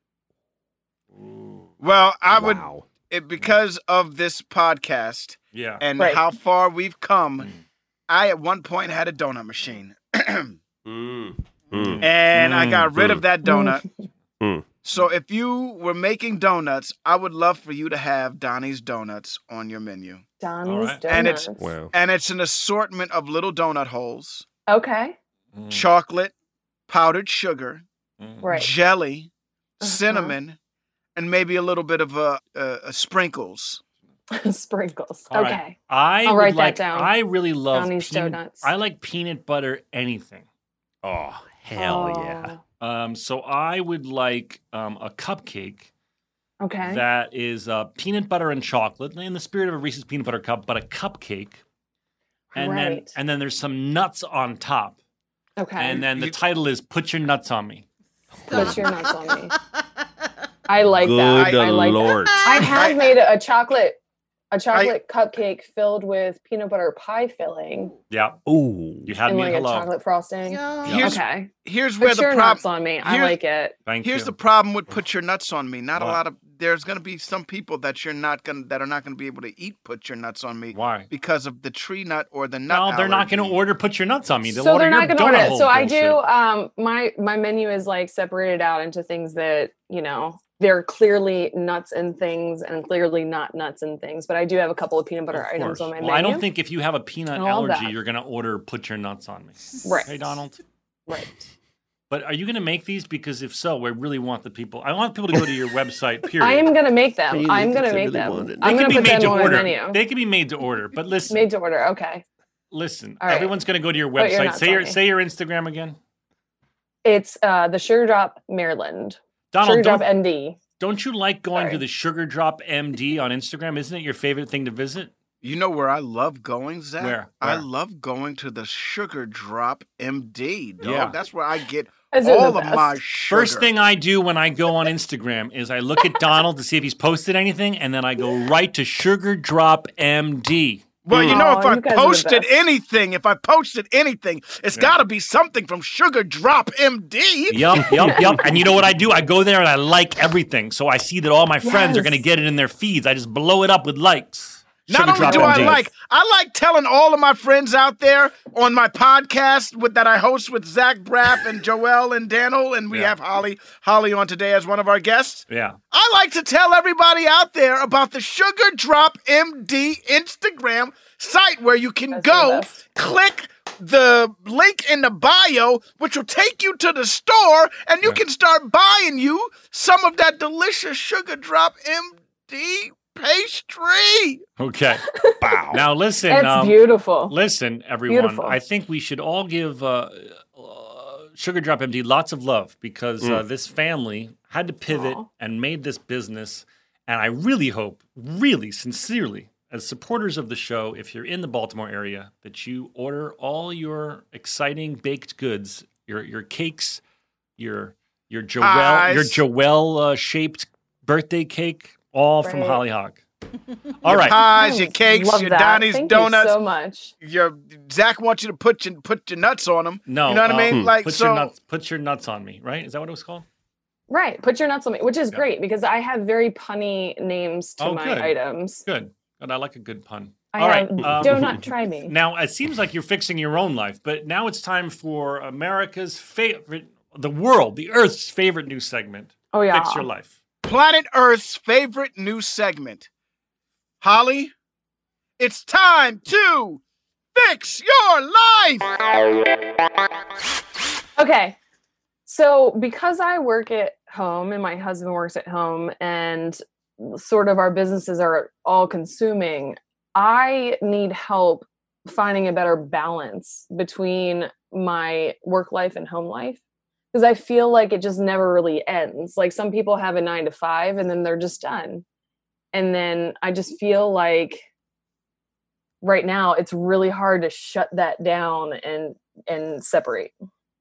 Well, I would, because of this podcast, and how far we've come. I at one point had a donut machine, and I got rid of that donut. So if you were making donuts, I would love for you to have Donnie's Donuts on your menu. Donnie's Donuts. And it's an assortment of little donut holes. Okay. Chocolate, powdered sugar, jelly, cinnamon, and maybe a little bit of sprinkles. Sprinkles. All okay. Right. I'll write that down. I really love Donnie's Donuts. I like peanut butter anything. Oh, hell yeah. So I would like a cupcake. Okay. That is peanut butter and chocolate, in the spirit of a Reese's peanut butter cup, but a cupcake. And then there's some nuts on top. Okay. And then the title is "Put Your Nuts on Me." Put your nuts on me. I like that. I like Lord. that. I have made a chocolate a chocolate cupcake filled with peanut butter pie filling Yeah. Ooh. You had and me like at a hello. chocolate frosting. Here's, Okay. here's where Put the your problem. nuts on me. I Here's- like it. Thank Here's you. the problem with put your nuts on me. Not a What? lot of there's gonna be some people that are not gonna be able to eat put your nuts on me Why? because of the tree nut or the nut. No, they're not going to allergy. order put your nuts on me. They'll So order they're not your going to order donut it. hole So I bullshit. do. My menu is like separated out into things that they're clearly nuts and things, and clearly not nuts and things. But I do have a couple of peanut butter Of items course. on my Well, menu. I don't think if you have a peanut I love allergy, that. you're going to order put your nuts on me. Right. Hey, Donald. Right. But are you going to make these? Because if so, we really want the people. I want people to go to your website. Period. I am going to make them. Really I'm going think to I make really them. want it. I'm They going can to be put made them to on my order. menu. They can be made to order. But listen, Made to order. Okay. listen. All right. Everyone's going to go to your Put your website. nuts Say on me. say your Instagram again. It's the Sugar Drop Maryland. Donald, Sugar Drop MD. don't you like going to Sorry. the Sugar Drop MD on Instagram? Isn't it your favorite thing to visit? You know where I love going, Zach? Where? I Where? love going to the Sugar Drop MD. Dog. Yeah. That's where I get Those are all the of best. my sugar. First thing I do when I go on Instagram is I look at Donald to see if he's posted anything, and then I go right to Sugar Drop MD. Well, you know, if Aw, I you guys are the posted best. anything, it's got to be something from Sugar Drop MD. Yup. And you know what I do? I go there and I like everything. So I see that all my friends are Yes. going to get it in their feeds. I just blow it up with likes. Not Sugar only Drop do MD. I like telling all of my friends out there on my podcast that I host with Zach Braff and Joel and Daniel, and we Yeah. have Holly on today as one of our guests. Yeah. I like to tell everybody out there about the Sugar Drop MD Instagram site where you can That's go, the best. click the link in the bio, which will take you to the store, and you can start buying you some of that delicious Sugar Drop MD pastry. Okay. Wow. Now listen. It's beautiful. Listen, everyone. Beautiful. I think we should all give Sugar Drop MD lots of love because this family had to pivot Aw. and made this business. And I really hope, really sincerely, as supporters of the show, if you're in the Baltimore area, that you order all your exciting baked goods, your cakes, your Joel shaped birthday cake, all from Right. Hollyhock. All Your right. pies, your cakes, Love your that. Donnie's Thank donuts. you so much. Your Zach wants you to put your nuts on them. No, you know what I mean? Like put so. your nuts on me, right? Is that what it was called? Right. Put your nuts on me, which is great because I have very punny names to Oh, my good. items. Good. Good. I like a good pun. I All right. have do not try me. Now it seems like you're fixing your own life, but now it's time for America's favorite, the world, the Earth's favorite news segment. Oh yeah. Fix your life. Planet Earth's favorite new segment. Holly, it's time to fix your life. Okay. So because I work at home and my husband works at home and sort of our businesses are all consuming, I need help finding a better balance between my work life and home life. Because I feel like it just never really ends. Like some people have a 9 to 5 and then they're just done. And then I just feel like right now it's really hard to shut that down and separate.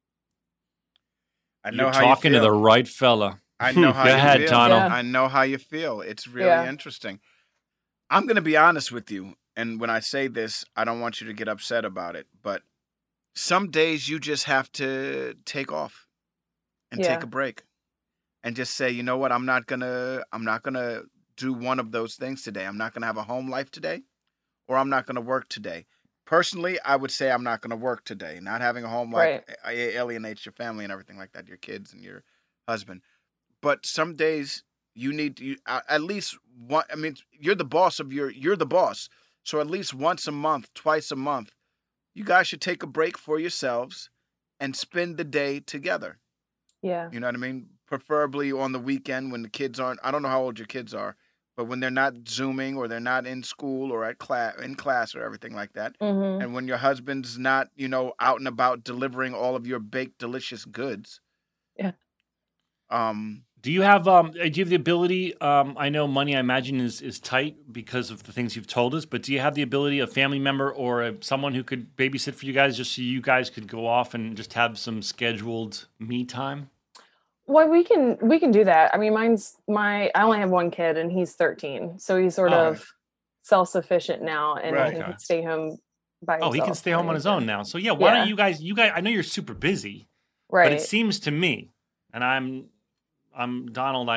I know You're how talking you to feel. the right fella. I know how Go you ahead, feel. Donald. Yeah. I know how you feel. It's really Yeah. interesting. I'm going to be honest with you. And when I say this, I don't want you to get upset about it. But some days you just have to take off and take Yeah. a break and just say, you know what? I'm not going to do one of those things today. I'm not going to have a home life today, or I'm not going to work today. Personally, I would say I'm not going to work today. Not having a home life alienates your family and everything like that, your kids and your husband. But some days you need to at least one. I mean, you're the boss. So at least once a month, twice a month, you guys should take a break for yourselves and spend the day together. Yeah. You know what I mean? Preferably on the weekend when the kids aren't. I don't know how old your kids are, but when they're not Zooming or they're not in school or in class or everything like that. Mm-hmm. And when your husband's not, out and about delivering all of your baked delicious goods. Yeah. Do you have the ability? I know money, I imagine, is tight because of the things you've told us. But do you have the ability, a family member or someone who could babysit for you guys, just so you guys could go off and just have some scheduled me time? Well, we can do that. I mean, I only have one kid and he's 13, so he's sort Oh. of self-sufficient now, and Right. he can stay home by himself. Oh, he can stay home on his own now. So yeah, why don't you guys? I know you're super busy, Right. but it seems to me, and I'm Donald.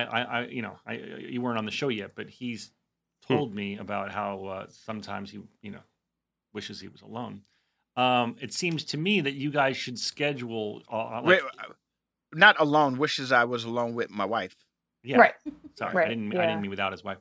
You weren't on the show yet, but he's told me about how sometimes he wishes he was alone. It seems to me that you guys should schedule. Wait, not alone. Wishes I was alone with my wife. Yeah. Right. Sorry, Right, I didn't yeah. mean without his wife.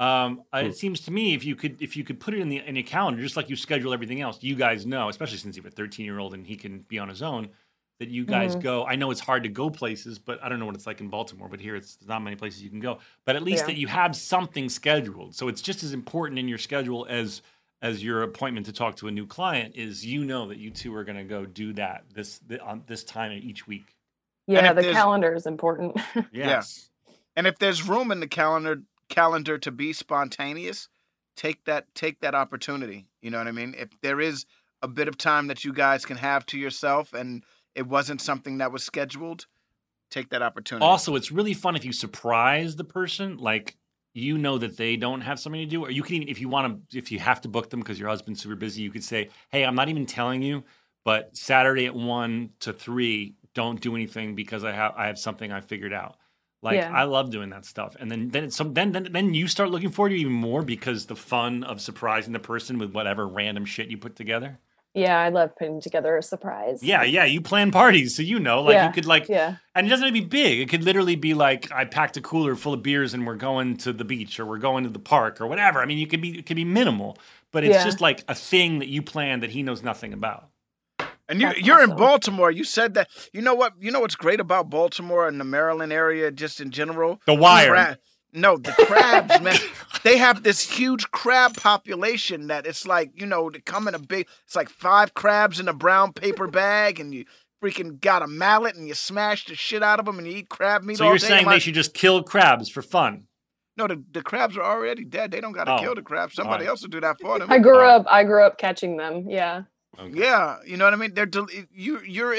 It seems to me if you could put it in your calendar, just like you schedule everything else, you guys know, especially since you have a 13-year-old and he can be on his own, that you guys go. I know it's hard to go places, but I don't know what it's like in Baltimore. But here, there's not many places you can go. But at least that you have something scheduled. So it's just as important in your schedule as your appointment to talk to a new client is. That you two are going to go do that on this time each week. Yeah, if the there's- calendar is important. Yes. And if there's room in the calendar to be spontaneous, take that opportunity. You know what I mean? If there is a bit of time that you guys can have to yourself and it wasn't something that was scheduled, take that opportunity. Also, it's really fun if you surprise the person, like that they don't have something to do, or you can even, if you have to book them because your husband's super busy, you could say, "Hey, I'm not even telling you, but Saturday at 1 to 3, don't do anything because I have something I figured out." Like I love doing that stuff, and then you start looking forward to it even more because the fun of surprising the person with whatever random shit you put together. Yeah, I love putting together a surprise. Yeah, you plan parties, so you could and it doesn't have to be big. It could literally be like I packed a cooler full of beers and we're going to the beach or we're going to the park or whatever. I mean, it could be minimal, but it's just like a thing that you plan that he knows nothing about. And you're in Baltimore. You said that. You know what? You know what's great about Baltimore and the Maryland area, just in general. The Wire. No, the crabs, man. They have this huge crab population that it's like, they come in it's like 5 crabs in a brown paper bag, and you freaking got a mallet and you smash the shit out of them and you eat crab meat all day. So you're saying they should just kill crabs for fun? No, the crabs are already dead. They don't got to kill the crabs. Somebody else will do that for them. I grew up catching them. Yeah. Okay. Yeah, you know what I mean? You're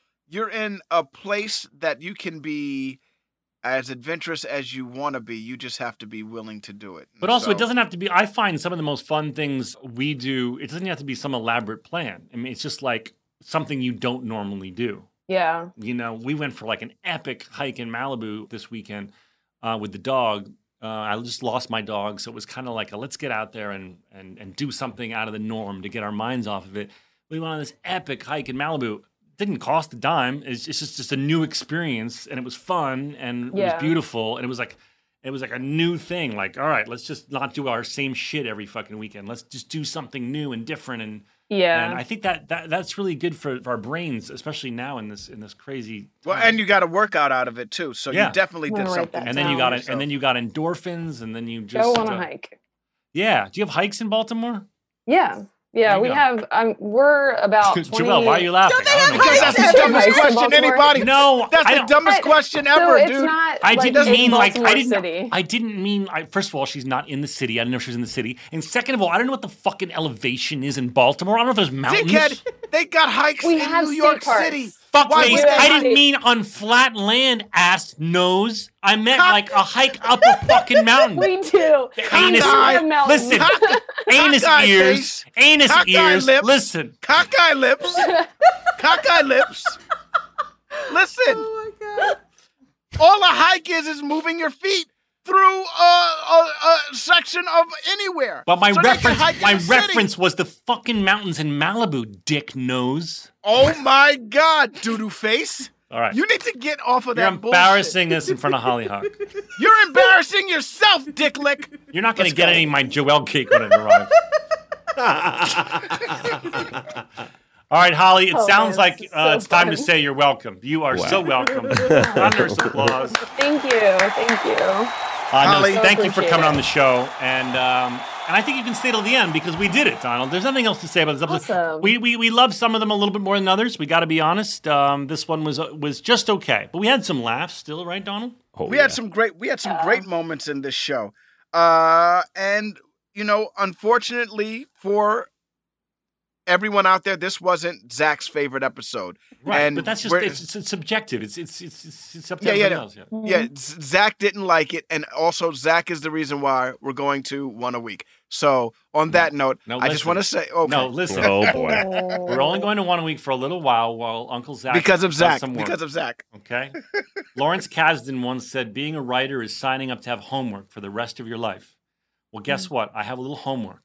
in a place that you can be as adventurous as you want to be. You just have to be willing to do it. But also, it doesn't have to be. I find some of the most fun things we do. It doesn't have to be some elaborate plan. I mean, it's just like something you don't normally do. Yeah. We went for like an epic hike in Malibu this weekend with the dog. I just lost my dog, so it was kind of like let's get out there and do something out of the norm to get our minds off of it. We went on this epic hike in Malibu. It didn't cost a dime. It's just a new experience, and it was fun, and it was beautiful, and it was like a new thing. Like, all right, let's just not do our same shit every fucking weekend. Let's just do something new and different. And I think that's really good for our brains, especially now in this crazy time. Well, and you got a workout out of it too. So you definitely did something. And then you got endorphins, and then you just go on a hike. Yeah. Do you have hikes in Baltimore? Yeah. Yeah, we have. We're about 20. Joelle, why are you laughing? Because that's the dumbest question anybody. No, that's the dumbest question ever, so dude. I didn't mean. First of all, she's not in the city. I didn't know she was in the city. And second of all, I don't know what the fucking elevation is in Baltimore. I don't know if there's mountains. Dickhead, they got hikes in New York City. Fuckface, I didn't mean on flat land, ass nose. I meant like a hike up a fucking mountain. We do. Listen, anus ears. Listen. Cockeye lips. Cockeye lips. Listen. Oh my God. All a hike is moving your feet through a section of anywhere. But my reference was the fucking mountains in Malibu, dick nose. Oh my God, doo-doo face. All right. You need to get off of that bullshit. You're embarrassing us in front of Hollyhock. You're embarrassing yourself, dicklick. You're not going to get any of my Joelle cake when it arrives. All right, Holly, it sounds like it's time to say you're welcome. You are so welcome. Thunderous applause. Thank you. Holly, thank you for coming on the show. And I think you can stay till the end because we did it, Donald. There's nothing else to say about this episode. Awesome. We love some of them a little bit more than others. We got to be honest. This one was just okay, but we had some laughs still, right, Donald? We had some great moments in this show, and unfortunately for everyone out there, this wasn't Zach's favorite episode. Right, and but that's just it's subjective. It's up to everyone else. Yeah, Zach didn't like it, and also Zach is the reason why we're going to one a week. So on that note, I just want to say, no, listen. Oh boy, we're only going to one a week for a little while Uncle Zach because of Zach. Some work. Because of Zach. Okay. Lawrence Kasdan once said, "Being a writer is signing up to have homework for the rest of your life." Well, guess what? I have a little homework.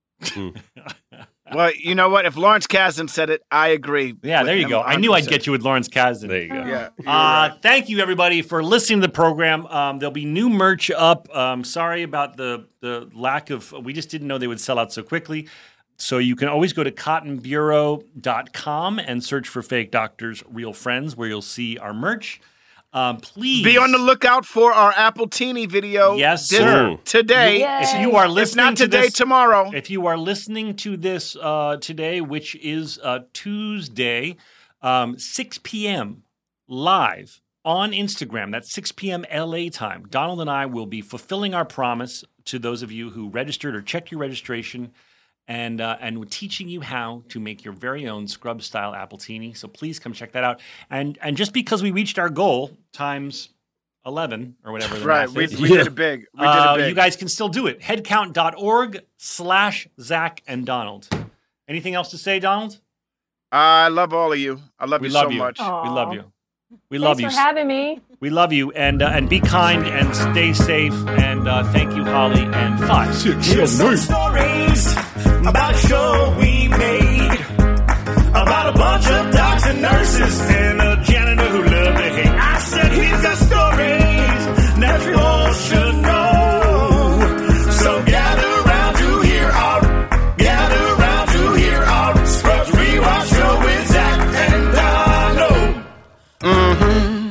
Well, you know what? If Lawrence Kasdan said it, I agree. Yeah, there you go. I knew I'd get you with Lawrence Kasdan. There you go. Yeah. Right. Thank you, everybody, for listening to the program. There'll be new merch up. Sorry about the lack of. We just didn't know they would sell out so quickly. So you can always go to cottonbureau.com and search for Fake Doctors, Real Friends, where you'll see our merch. Please be on the lookout for our Apple Teeny video. Yes, sir. Today, if you are listening, if not today, tomorrow. If you are listening to this today, which is Tuesday, 6 p.m. live on Instagram. That's 6 p.m. LA time. Donald and I will be fulfilling our promise to those of you who registered or checked your registration. And we're teaching you how to make your very own Scrub-style Appletini. So please come check that out. And just because we reached our goal times 11 or whatever the math we is, did it big. We did it big. You guys can still do it. Headcount.org/Zach and Donald. Anything else to say, Donald? I love all of you. I love you so much. Aww. We love you. We love you. Thanks for having me. We love you. And be kind and stay safe. And thank you, Holly. And 5, 6, 7, 8. Stories about a show we made about a bunch of docs and nurses and a janitor who loved to hate. I said he's got stories that you all should know. So gather round to hear our Scrubs Rewatch show with Zach and Donald.